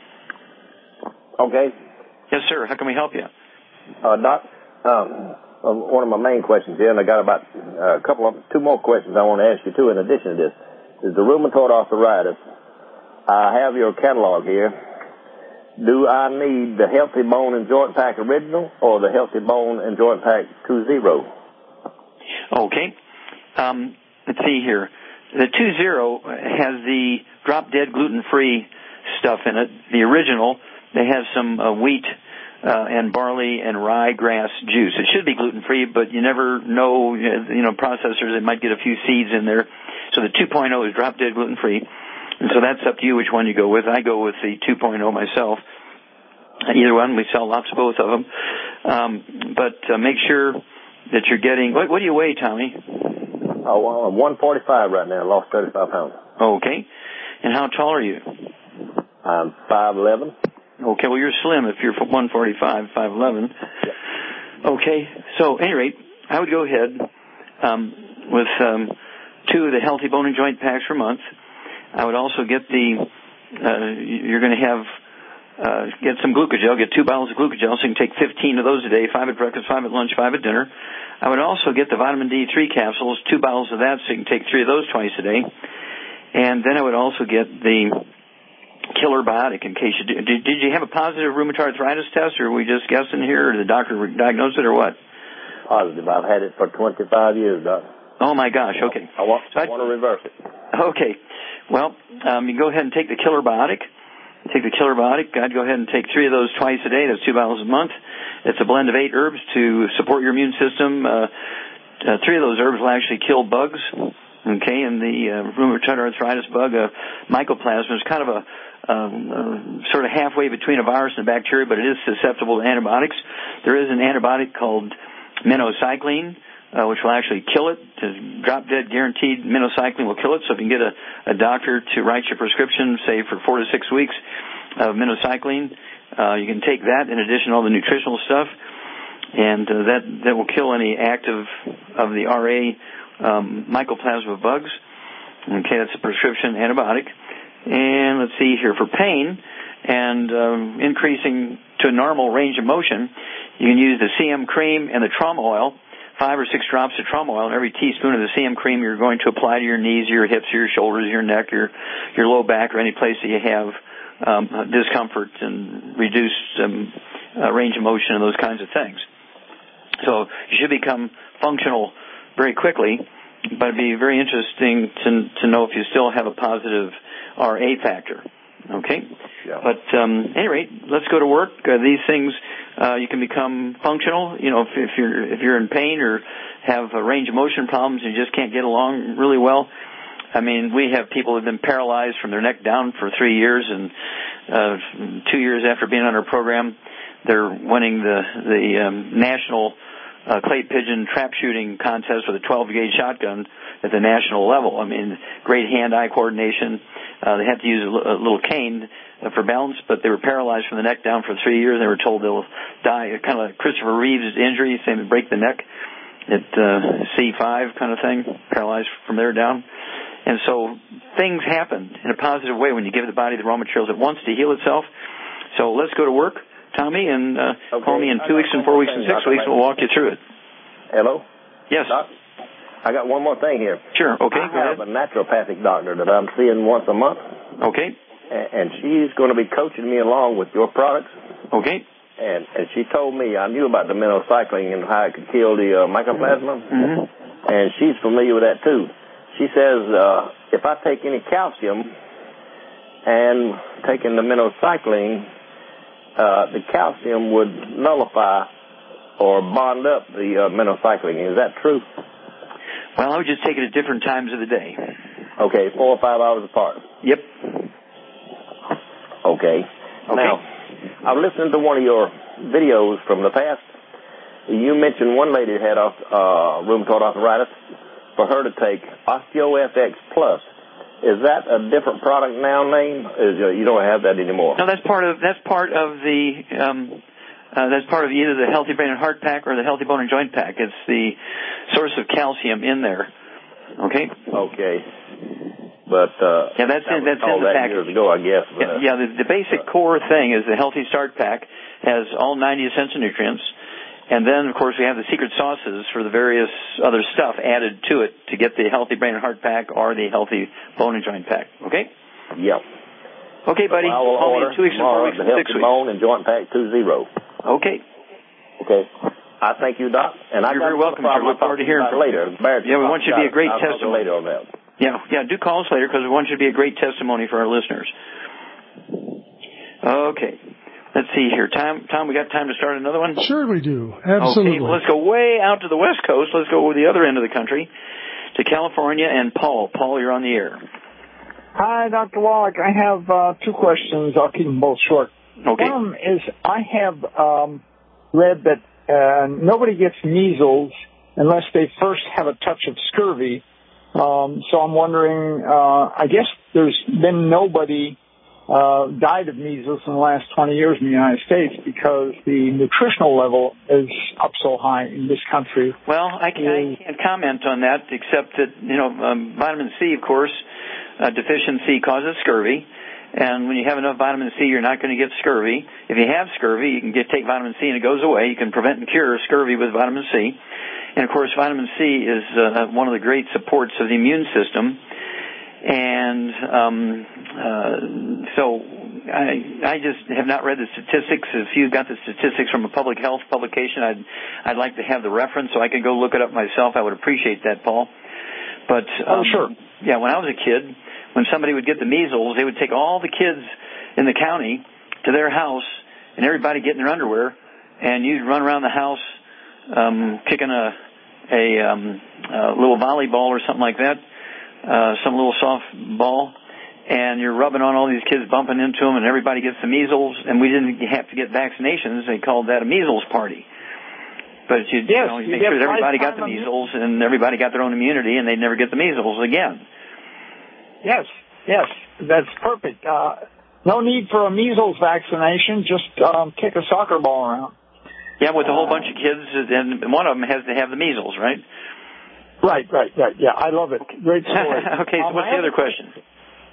Speaker 19: Okay.
Speaker 2: Yes, sir. How can we help you?
Speaker 19: Uh, Doc, um, one of my main questions here, and I got about uh, a couple of, two more questions I want to ask you too in addition to this, is the rheumatoid arthritis. I have your catalog here. Do I need the Healthy Bone and Joint Pack Original or the Healthy Bone and Joint Pack two zero?
Speaker 2: Okay. Um, let's see here. The two zero has the drop-dead gluten-free stuff in it. The original, they have some uh, wheat uh, and barley and rye grass juice. It should be gluten-free, but you never know, you know, processors, it might get a few seeds in there. So the two point oh is drop-dead gluten-free. And so that's up to you which one you go with. I go with the two point oh myself. Either one, we sell lots of both of them. Um, but uh, make sure that you're getting, what, what do you weigh, Tommy?
Speaker 19: Oh, well, I'm one forty-five right now. I lost thirty-five pounds.
Speaker 2: Okay. And how tall are you?
Speaker 19: I'm five eleven.
Speaker 2: Okay, well, you're slim if you're one forty-five, five eleven.
Speaker 19: Yep.
Speaker 2: Okay, so at any rate, I would go ahead um, with um, two of the Healthy Bone and Joint Packs per month. I would also get the, uh, you're going to have, uh, get some glucogel, get two bottles of glucogel, so you can take fifteen of those a day, five at breakfast, five at lunch, five at dinner. I would also get the vitamin D three capsules, two bottles of that, so you can take three of those twice a day. And then I would also get the Killer Biotic in case you did. Did, did you have a positive rheumatoid arthritis test, or are we just guessing here, or did the doctor diagnose it, or what?
Speaker 19: Positive. I've had it for twenty-five years, Doc.
Speaker 2: Oh, my gosh, okay.
Speaker 19: I want,
Speaker 2: so
Speaker 19: I want to reverse it.
Speaker 2: Okay. Well, um, you go ahead and take the Killer Biotic. Take the Killer Biotic. I'd go ahead and take three of those twice a day. That's two bottles a month. It's a blend of eight herbs to support your immune system. Uh, uh, three of those herbs will actually kill bugs. Okay, and the uh, rheumatoid arthritis bug, uh, mycoplasma, is kind of a um, uh, sort of halfway between a virus and a bacteria, but it is susceptible to antibiotics. There is an antibiotic called minocycline, Uh, which will actually kill it. Drop dead guaranteed minocycline will kill it. So if you can get a, a doctor to write your prescription, say for four to six weeks of minocycline, uh, you can take that in addition to all the nutritional stuff, and uh, that that will kill any active of the R A um, mycoplasma bugs. Okay, that's a prescription antibiotic. And let's see here, for pain and um, increasing to a normal range of motion, you can use the C M cream and the trauma oil, five or six drops of trauma oil, and every teaspoon of the C M cream you're going to apply to your knees, your hips, your shoulders, your neck, your your low back, or any place that you have um, discomfort and reduced um, uh, range of motion and those kinds of things. So you should become functional very quickly, but it'd be very interesting to to know if you still have a positive R A factor. Okay?
Speaker 19: Yeah.
Speaker 2: But um, at any rate, let's go to work. Uh, these things, uh, you can become functional. You know, if, if you're if you're in pain or have uh, range of motion problems and you just can't get along really well. I mean, we have people who've been paralyzed from their neck down for three years, and uh, two years after being on our program, they're winning the the um, national uh, clay pigeon trap shooting contest with a twelve gauge shotgun at the national level. I mean, great hand-eye coordination. Uh, they had to use a, l- a little cane uh, for balance, but they were paralyzed from the neck down for three years. They were told they'll die, kind of like Christopher Reeve's injury, saying to break the neck at uh, C five kind of thing, paralyzed from there down. And so things happen in a positive way when you give the body the raw materials it wants to heal itself. So let's go to work, Tommy, and uh,
Speaker 19: okay.
Speaker 2: call me in two weeks and four weeks and six weeks, and we'll walk you through it.
Speaker 19: Hello?
Speaker 2: Yes.
Speaker 19: Doc, I got one more thing here.
Speaker 2: Sure, okay,
Speaker 19: I
Speaker 2: go
Speaker 19: have
Speaker 2: ahead.
Speaker 19: a naturopathic doctor that I'm seeing once a month.
Speaker 2: Okay.
Speaker 19: And, and she's going to be coaching me along with your products.
Speaker 2: Okay.
Speaker 19: And, and she told me, I knew about the minocycline and how it could kill the uh, mycoplasma.
Speaker 2: Mm-hmm.
Speaker 19: And she's familiar with that, too. She says uh, if I take any calcium and taking the minocycline, uh, the calcium would nullify or bond up the uh, minocycline. Is that true?
Speaker 2: Well, I would just take it at different times of the day.
Speaker 19: Okay, four or five hours apart.
Speaker 2: Yep.
Speaker 19: Okay.
Speaker 2: Okay.
Speaker 19: Now, I've listened to one of your videos from the past. You mentioned one lady had uh, rheumatoid arthritis. For her to take OsteoFX Plus, is that a different product now name? Is uh, you don't have that anymore?
Speaker 2: No, that's part of that's part of the um, uh, that's part of either the Healthy Brain and Heart Pack or the Healthy Bone and Joint Pack. It's the source of calcium in there. Okay.
Speaker 19: Okay. But uh,
Speaker 2: yeah, that's
Speaker 19: that
Speaker 2: in, that's
Speaker 19: all
Speaker 2: in the
Speaker 19: that
Speaker 2: package.
Speaker 19: years ago, I guess. But,
Speaker 2: yeah, yeah the, the basic core thing is the Healthy Start Pack has all ninety essential nutrients. And then, of course, we have the secret sauces for the various other stuff added to it to get the Healthy Brain and Heart Pack or the Healthy Bone and Joint Pack. Okay?
Speaker 19: Yep.
Speaker 2: Okay, buddy.
Speaker 19: So I will
Speaker 2: Call me
Speaker 19: order
Speaker 2: in two weeks and four weeks
Speaker 19: the
Speaker 2: and six
Speaker 19: Healthy
Speaker 2: weeks.
Speaker 19: Bone and Joint Pack two zero.
Speaker 2: Okay.
Speaker 19: Okay. I thank you, Doc. And I
Speaker 2: You're very welcome. I look forward to hearing from
Speaker 19: later.
Speaker 2: you. Yeah, we want you to be a great
Speaker 19: I'll
Speaker 2: testimony.
Speaker 19: later on that.
Speaker 2: Yeah, yeah. Do call us later because we want you to be a great testimony for our listeners. Okay. Let's see here. Tom, Tom, we got time to start another one?
Speaker 7: Sure we do. Absolutely.
Speaker 2: Okay, well, let's go way out to the West Coast. Let's go to the other end of the country, to California, and Paul. Paul, you're on the air.
Speaker 20: Hi, Doctor Wallach. I have uh, two questions. I'll keep them both short.
Speaker 2: Okay.
Speaker 20: One is I have um, read that uh, nobody gets measles unless they first have a touch of scurvy. Um, so I'm wondering, uh, I guess there's been nobody uh, died of measles in the last twenty years in the United States because the nutritional level is up so high in this country.
Speaker 2: Well, I, can, I can't comment on that except that, you know, um, vitamin C, of course, uh, deficiency causes scurvy. And when you have enough vitamin C, you're not going to get scurvy. If you have scurvy, you can get take vitamin C and it goes away. You can prevent and cure scurvy with vitamin C. And, of course, vitamin C is uh, one of the great supports of the immune system. And um, uh, so I, I just have not read the statistics. If you've got the statistics from a public health publication, I'd, I'd like to have the reference so I can go look it up myself. I would appreciate that, Paul. But um,
Speaker 20: oh, sure.
Speaker 2: Yeah, when I was a kid, when somebody would get the measles, they would take all the kids in the county to their house and everybody get in their underwear, and you'd run around the house um, kicking a, a, um, a little volleyball or something like that. Uh, some little soft ball, and you're rubbing on all these kids, bumping into them, and everybody gets the measles, and we didn't have to get vaccinations. They called that a measles party. But you,
Speaker 20: yes,
Speaker 2: you know, you
Speaker 20: you
Speaker 2: make sure that everybody got the
Speaker 20: of
Speaker 2: measles, and everybody got their own immunity, and they'd never get the measles again.
Speaker 20: Yes, yes, that's perfect. Uh, no need for a measles vaccination, just um, kick a soccer ball around.
Speaker 2: Yeah, with a whole bunch of kids, and one of them has to have the measles, right?
Speaker 20: Right, right, right. Yeah, I love it. Great story.
Speaker 2: Okay, so
Speaker 20: um,
Speaker 2: what's the other question?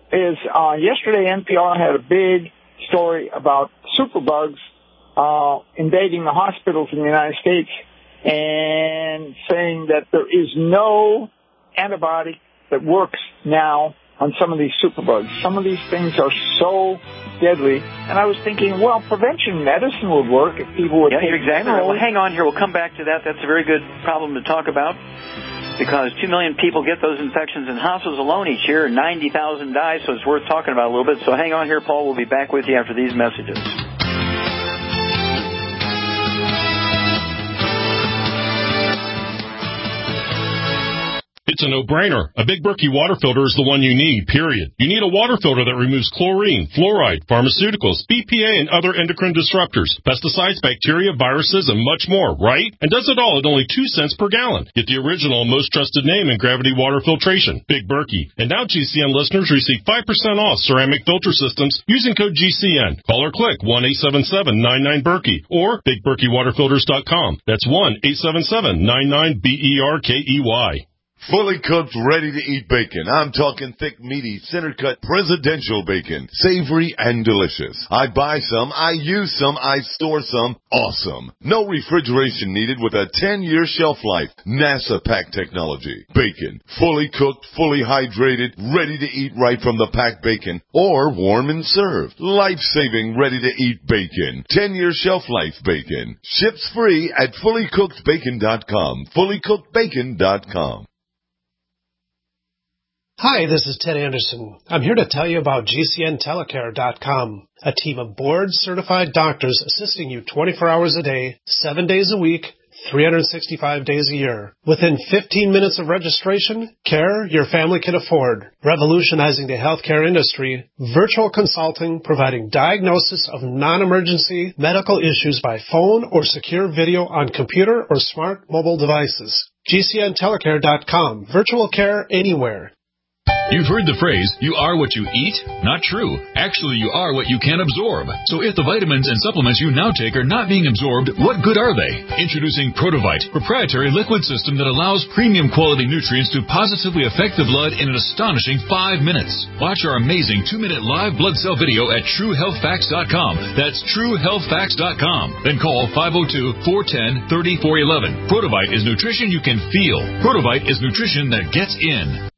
Speaker 20: is uh, yesterday N P R had a big story about superbugs uh, invading the hospitals in the United States and saying that there is no antibiotic that works now on some of these superbugs. Some of these things are so deadly. And I was thinking, well, prevention medicine would work if people would
Speaker 2: yeah,
Speaker 20: take
Speaker 2: you're exactly right. Well, hang on here. We'll come back to that. That's a very good problem to talk about because two million people get those infections in hospitals alone each year and ninety thousand die, so it's worth talking about a little bit. So hang on here, Paul. We'll be back with you after these messages.
Speaker 21: It's a no-brainer. A Big Berkey water filter is the one you need, period. You need a water filter that removes chlorine, fluoride, pharmaceuticals, B P A, and other endocrine disruptors, pesticides, bacteria, viruses, and much more, right? And does it all at only two cents per gallon. Get the original and most trusted name in gravity water filtration, Big Berkey. And now G C N listeners receive five percent off ceramic filter systems using code G C N. Call or click one eight seven seven nine nine Berkey or big berkey water filters dot com. That's one eight seven seven nine nine B E R K E Y.
Speaker 22: Fully cooked, ready-to-eat bacon. I'm talking thick, meaty, center-cut, presidential bacon. Savory and delicious. I buy some, I use some, I store some. Awesome. No refrigeration needed with a ten-year shelf life. NASA pack technology. Bacon. Fully cooked, fully hydrated, ready to eat right from the packed bacon. Or warm and served. Life-saving, ready-to-eat bacon. ten-year shelf life bacon. Ships free at fully cooked bacon dot com. fully cooked bacon dot com.
Speaker 23: Hi, this is Ted Anderson. I'm here to tell you about G C N telecare dot com, a team of board-certified doctors assisting you twenty-four hours a day, seven days a week, three hundred sixty-five days a year. Within fifteen minutes of registration, care your family can afford. Revolutionizing the healthcare industry, virtual consulting providing diagnosis of non-emergency medical issues by phone or secure video on computer or smart mobile devices. G C N telecare dot com, virtual care anywhere.
Speaker 12: You've heard the phrase, you are what you eat? Not true. Actually, you are what you can absorb. So if the vitamins and supplements you now take are not being absorbed, what good are they? Introducing Protovite, proprietary liquid system that allows premium quality nutrients to positively affect the blood in an astonishing five minutes. Watch our amazing two-minute live blood cell video at true health facts dot com. That's true health facts dot com. Then call five oh two, four one zero, three four one one. Protovite is nutrition you can feel. Protovite is nutrition that gets in.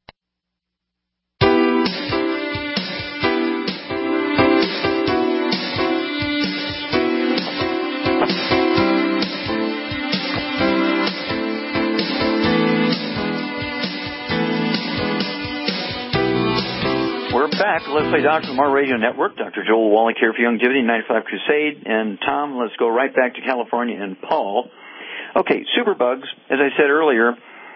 Speaker 2: Back, Let's Play Doctor from our radio network. Doctor Joel Wallach here for Youngevity, ninety-five Crusade. And Tom, let's go right back to California and Paul. Okay, superbugs, as I said earlier,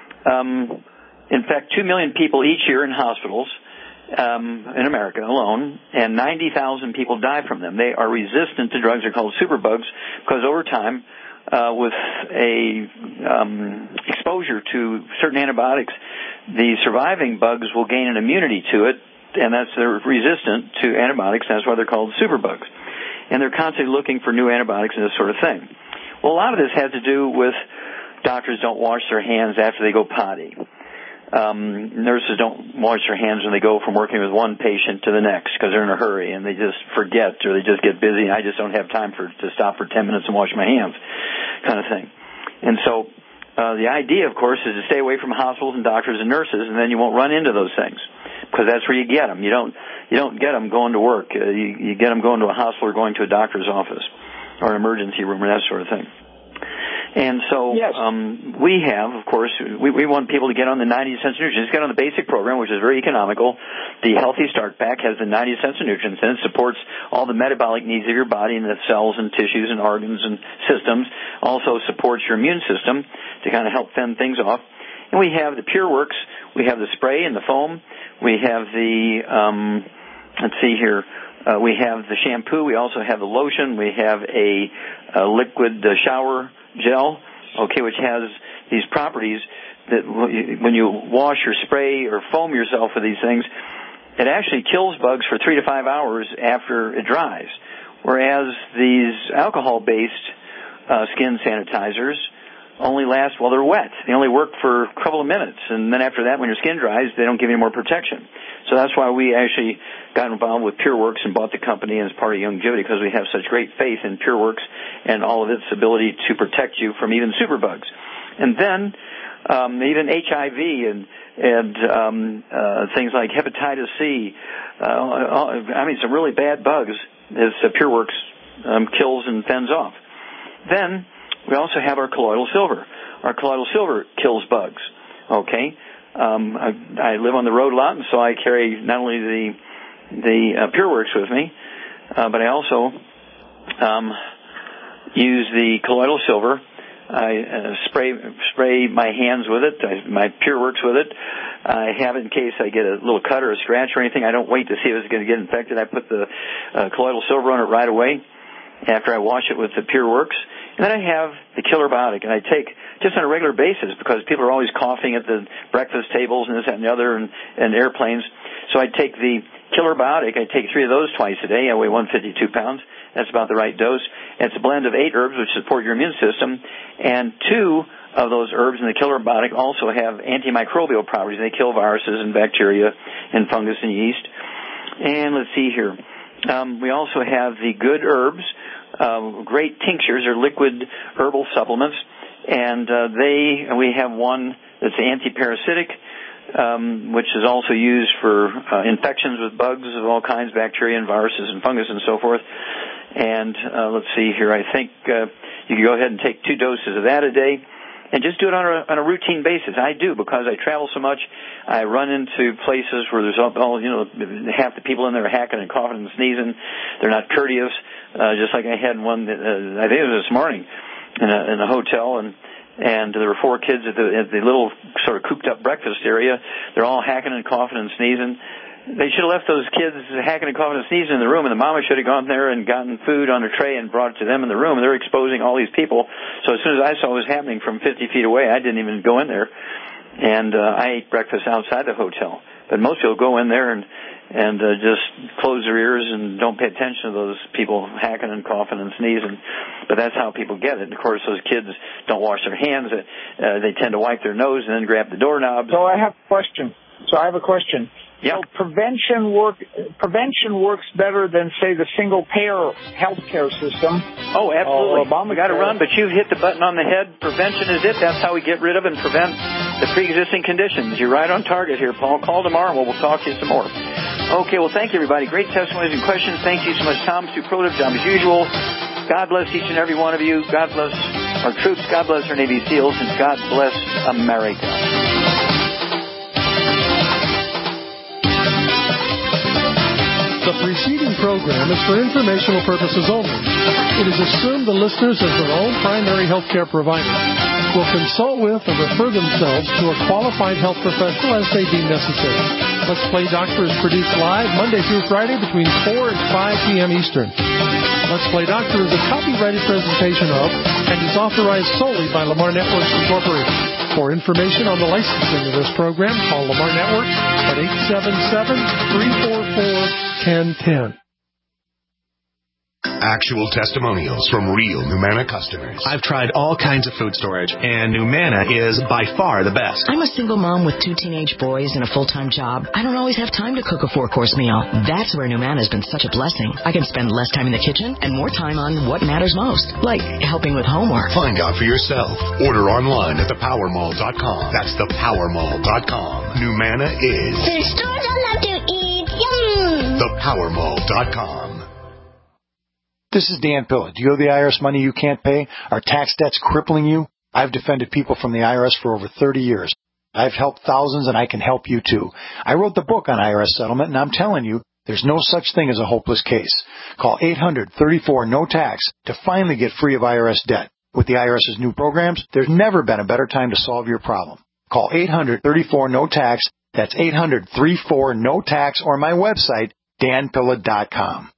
Speaker 2: um, infect two million people each year in hospitals um, in America alone, and ninety thousand people die from them. They are resistant to drugs. They're called superbugs because over time, uh, with a um, exposure to certain antibiotics, the surviving bugs will gain an immunity to it, and that's they're resistant to antibiotics, and that's why they're called superbugs. And they're constantly looking for new antibiotics and this sort of thing. Well, a lot of this has to do with doctors don't wash their hands after they go potty. Um, nurses don't wash their hands when they go from working with one patient to the next because they're in a hurry and they just forget or they just get busy. I just don't have time for to stop for ten minutes and wash my hands, kind of thing. And so uh, the idea, of course, is to stay away from hospitals and doctors and nurses, and then you won't run into those things because that's where you get them. You don't you don't get them going to work. Uh, you, you get them going to a hospital or going to a doctor's office or an emergency room or that sort of thing. And so yes. um, we have, of course, we, we want people to get on the ninety Essential Nutrients. Get on the basic program, which is very economical. The Healthy Start Pack has the ninety Essential Nutrients, and it supports all the metabolic needs of your body and the cells and tissues and organs and systems. Also supports your immune system to kind of help fend things off. And we have the Pure Works. We have the spray and the foam. We have the, um, let's see here, uh, we have the shampoo. We also have the lotion. We have a, a liquid uh, shower gel, okay, which has these properties that when you wash or spray or foam yourself with these things, it actually kills bugs for three to five hours after it dries. Whereas these alcohol-based uh, skin sanitizers only last while they're wet. They only work for a couple of minutes, and then after that, when your skin dries, they don't give you any more protection. So that's why we actually got involved with PureWorks and bought the company as part of Youngevity, because we have such great faith in PureWorks and all of its ability to protect you from even superbugs. And then um, even H I V and and um, uh, things like hepatitis C. Uh, I mean, some really bad bugs as uh, PureWorks um, kills and fends off. Then we also have our colloidal silver. Our colloidal silver kills bugs. Okay, um, I, I live on the road a lot, and so I carry not only the the uh, PureWorks with me, uh, but I also um, use the colloidal silver. I uh, spray spray my hands with it, I, my PureWorks with it. I have it in case I get a little cut or a scratch or anything. I don't wait to see if it's going to get infected. I put the uh, colloidal silver on it right away after I wash it with the PureWorks. And then I have the Killer Biotic, and I take just on a regular basis, because people are always coughing at the breakfast tables and this, that, and the other, and, and airplanes. So I take the Killer Biotic. I take three of those twice a day. I weigh one hundred fifty-two pounds. That's about the right dose. And it's a blend of eight herbs which support your immune system, and two of those herbs in the Killer Biotic also have antimicrobial properties. They kill viruses and bacteria and fungus and yeast. And let's see here. Um, we also have the Good Herbs, uh, great tinctures or liquid herbal supplements, and uh, they we have one that's anti-parasitic, um, which is also used for uh, infections with bugs of all kinds, bacteria and viruses and fungus and so forth. And uh, let's see here. I think uh, you can go ahead and take two doses of that a day. And just do it on a, on a routine basis. I do, because I travel so much. I run into places where there's all, you know, half the people in there are hacking and coughing and sneezing. They're not courteous, uh, just like I had one, that, uh, I think it was this morning, in a, in a hotel, and and there were four kids at the, at the little sort of cooped-up breakfast area. They're all hacking and coughing and sneezing. They should have left those kids hacking and coughing and sneezing in the room, and the mama should have gone there and gotten food on a tray and brought it to them in the room. And they're exposing all these people. So as soon as I saw what was happening from fifty feet away, I didn't even go in there. And uh, I ate breakfast outside the hotel. But most people go in there and and uh, just close their ears and don't pay attention to those people hacking and coughing and sneezing. But that's how people get it. And of course, those kids don't wash their hands. Uh, they tend to wipe their nose and then grab the doorknob.
Speaker 20: So I have a question. So I have a question.
Speaker 2: Yeah.
Speaker 20: So prevention work prevention works better than, say, the single payer healthcare system.
Speaker 2: Oh, absolutely.
Speaker 20: Uh,
Speaker 2: we got to run, but you've hit the button on the head. Prevention is it. That's how we get rid of and prevent the pre-existing conditions. You're right on target here, Paul. Call tomorrow and we'll talk to you some more. Okay, well, thank you, everybody. Great testimonies and questions. Thank you so much, Tom. Superlative job as usual. God bless each and every one of you. God bless our troops. God bless our Navy SEALs. And God bless America.
Speaker 7: The preceding program is for informational purposes only. It is assumed the listeners, as their own primary health care provider, will consult with or refer themselves to a qualified health professional as they deem necessary. Let's Play Doctor is produced live Monday through Friday between four and five p.m. Eastern. Let's Play Doctor is a copyrighted presentation of and is authorized solely by Lamar Networks Incorporated. For information on the licensing of this program, call Lamar Networks at eight seven seven, three four four, one zero one zero.
Speaker 1: Actual testimonials from real Numana customers.
Speaker 3: I've tried all kinds of food storage, and Numana is by far the best.
Speaker 4: I'm a single mom with two teenage boys and a full-time job. I don't always have time to cook a four-course meal. That's where Numana has been such a blessing. I can spend less time in the kitchen and more time on what matters most, like helping with homework.
Speaker 1: Find out for yourself. Order online at the power mall dot com. That's the power mall dot com. Numana is
Speaker 24: the stores I love to eat. Yum!
Speaker 1: the power mall dot com.
Speaker 25: This is Dan Pilla. Do you owe the I R S money you can't pay? Are tax debts crippling you? I've defended people from the I R S for over thirty years. I've helped thousands, and I can help you too. I wrote the book on I R S settlement, and I'm telling you, there's no such thing as a hopeless case. Call eight hundred, thirty-four, no tax to finally get free of I R S debt. With the IRS's new programs, there's never been a better time to solve your problem. Call eight hundred, thirty-four, no tax. That's eight hundred, thirty-four, no tax, or my website, dan pilla dot com.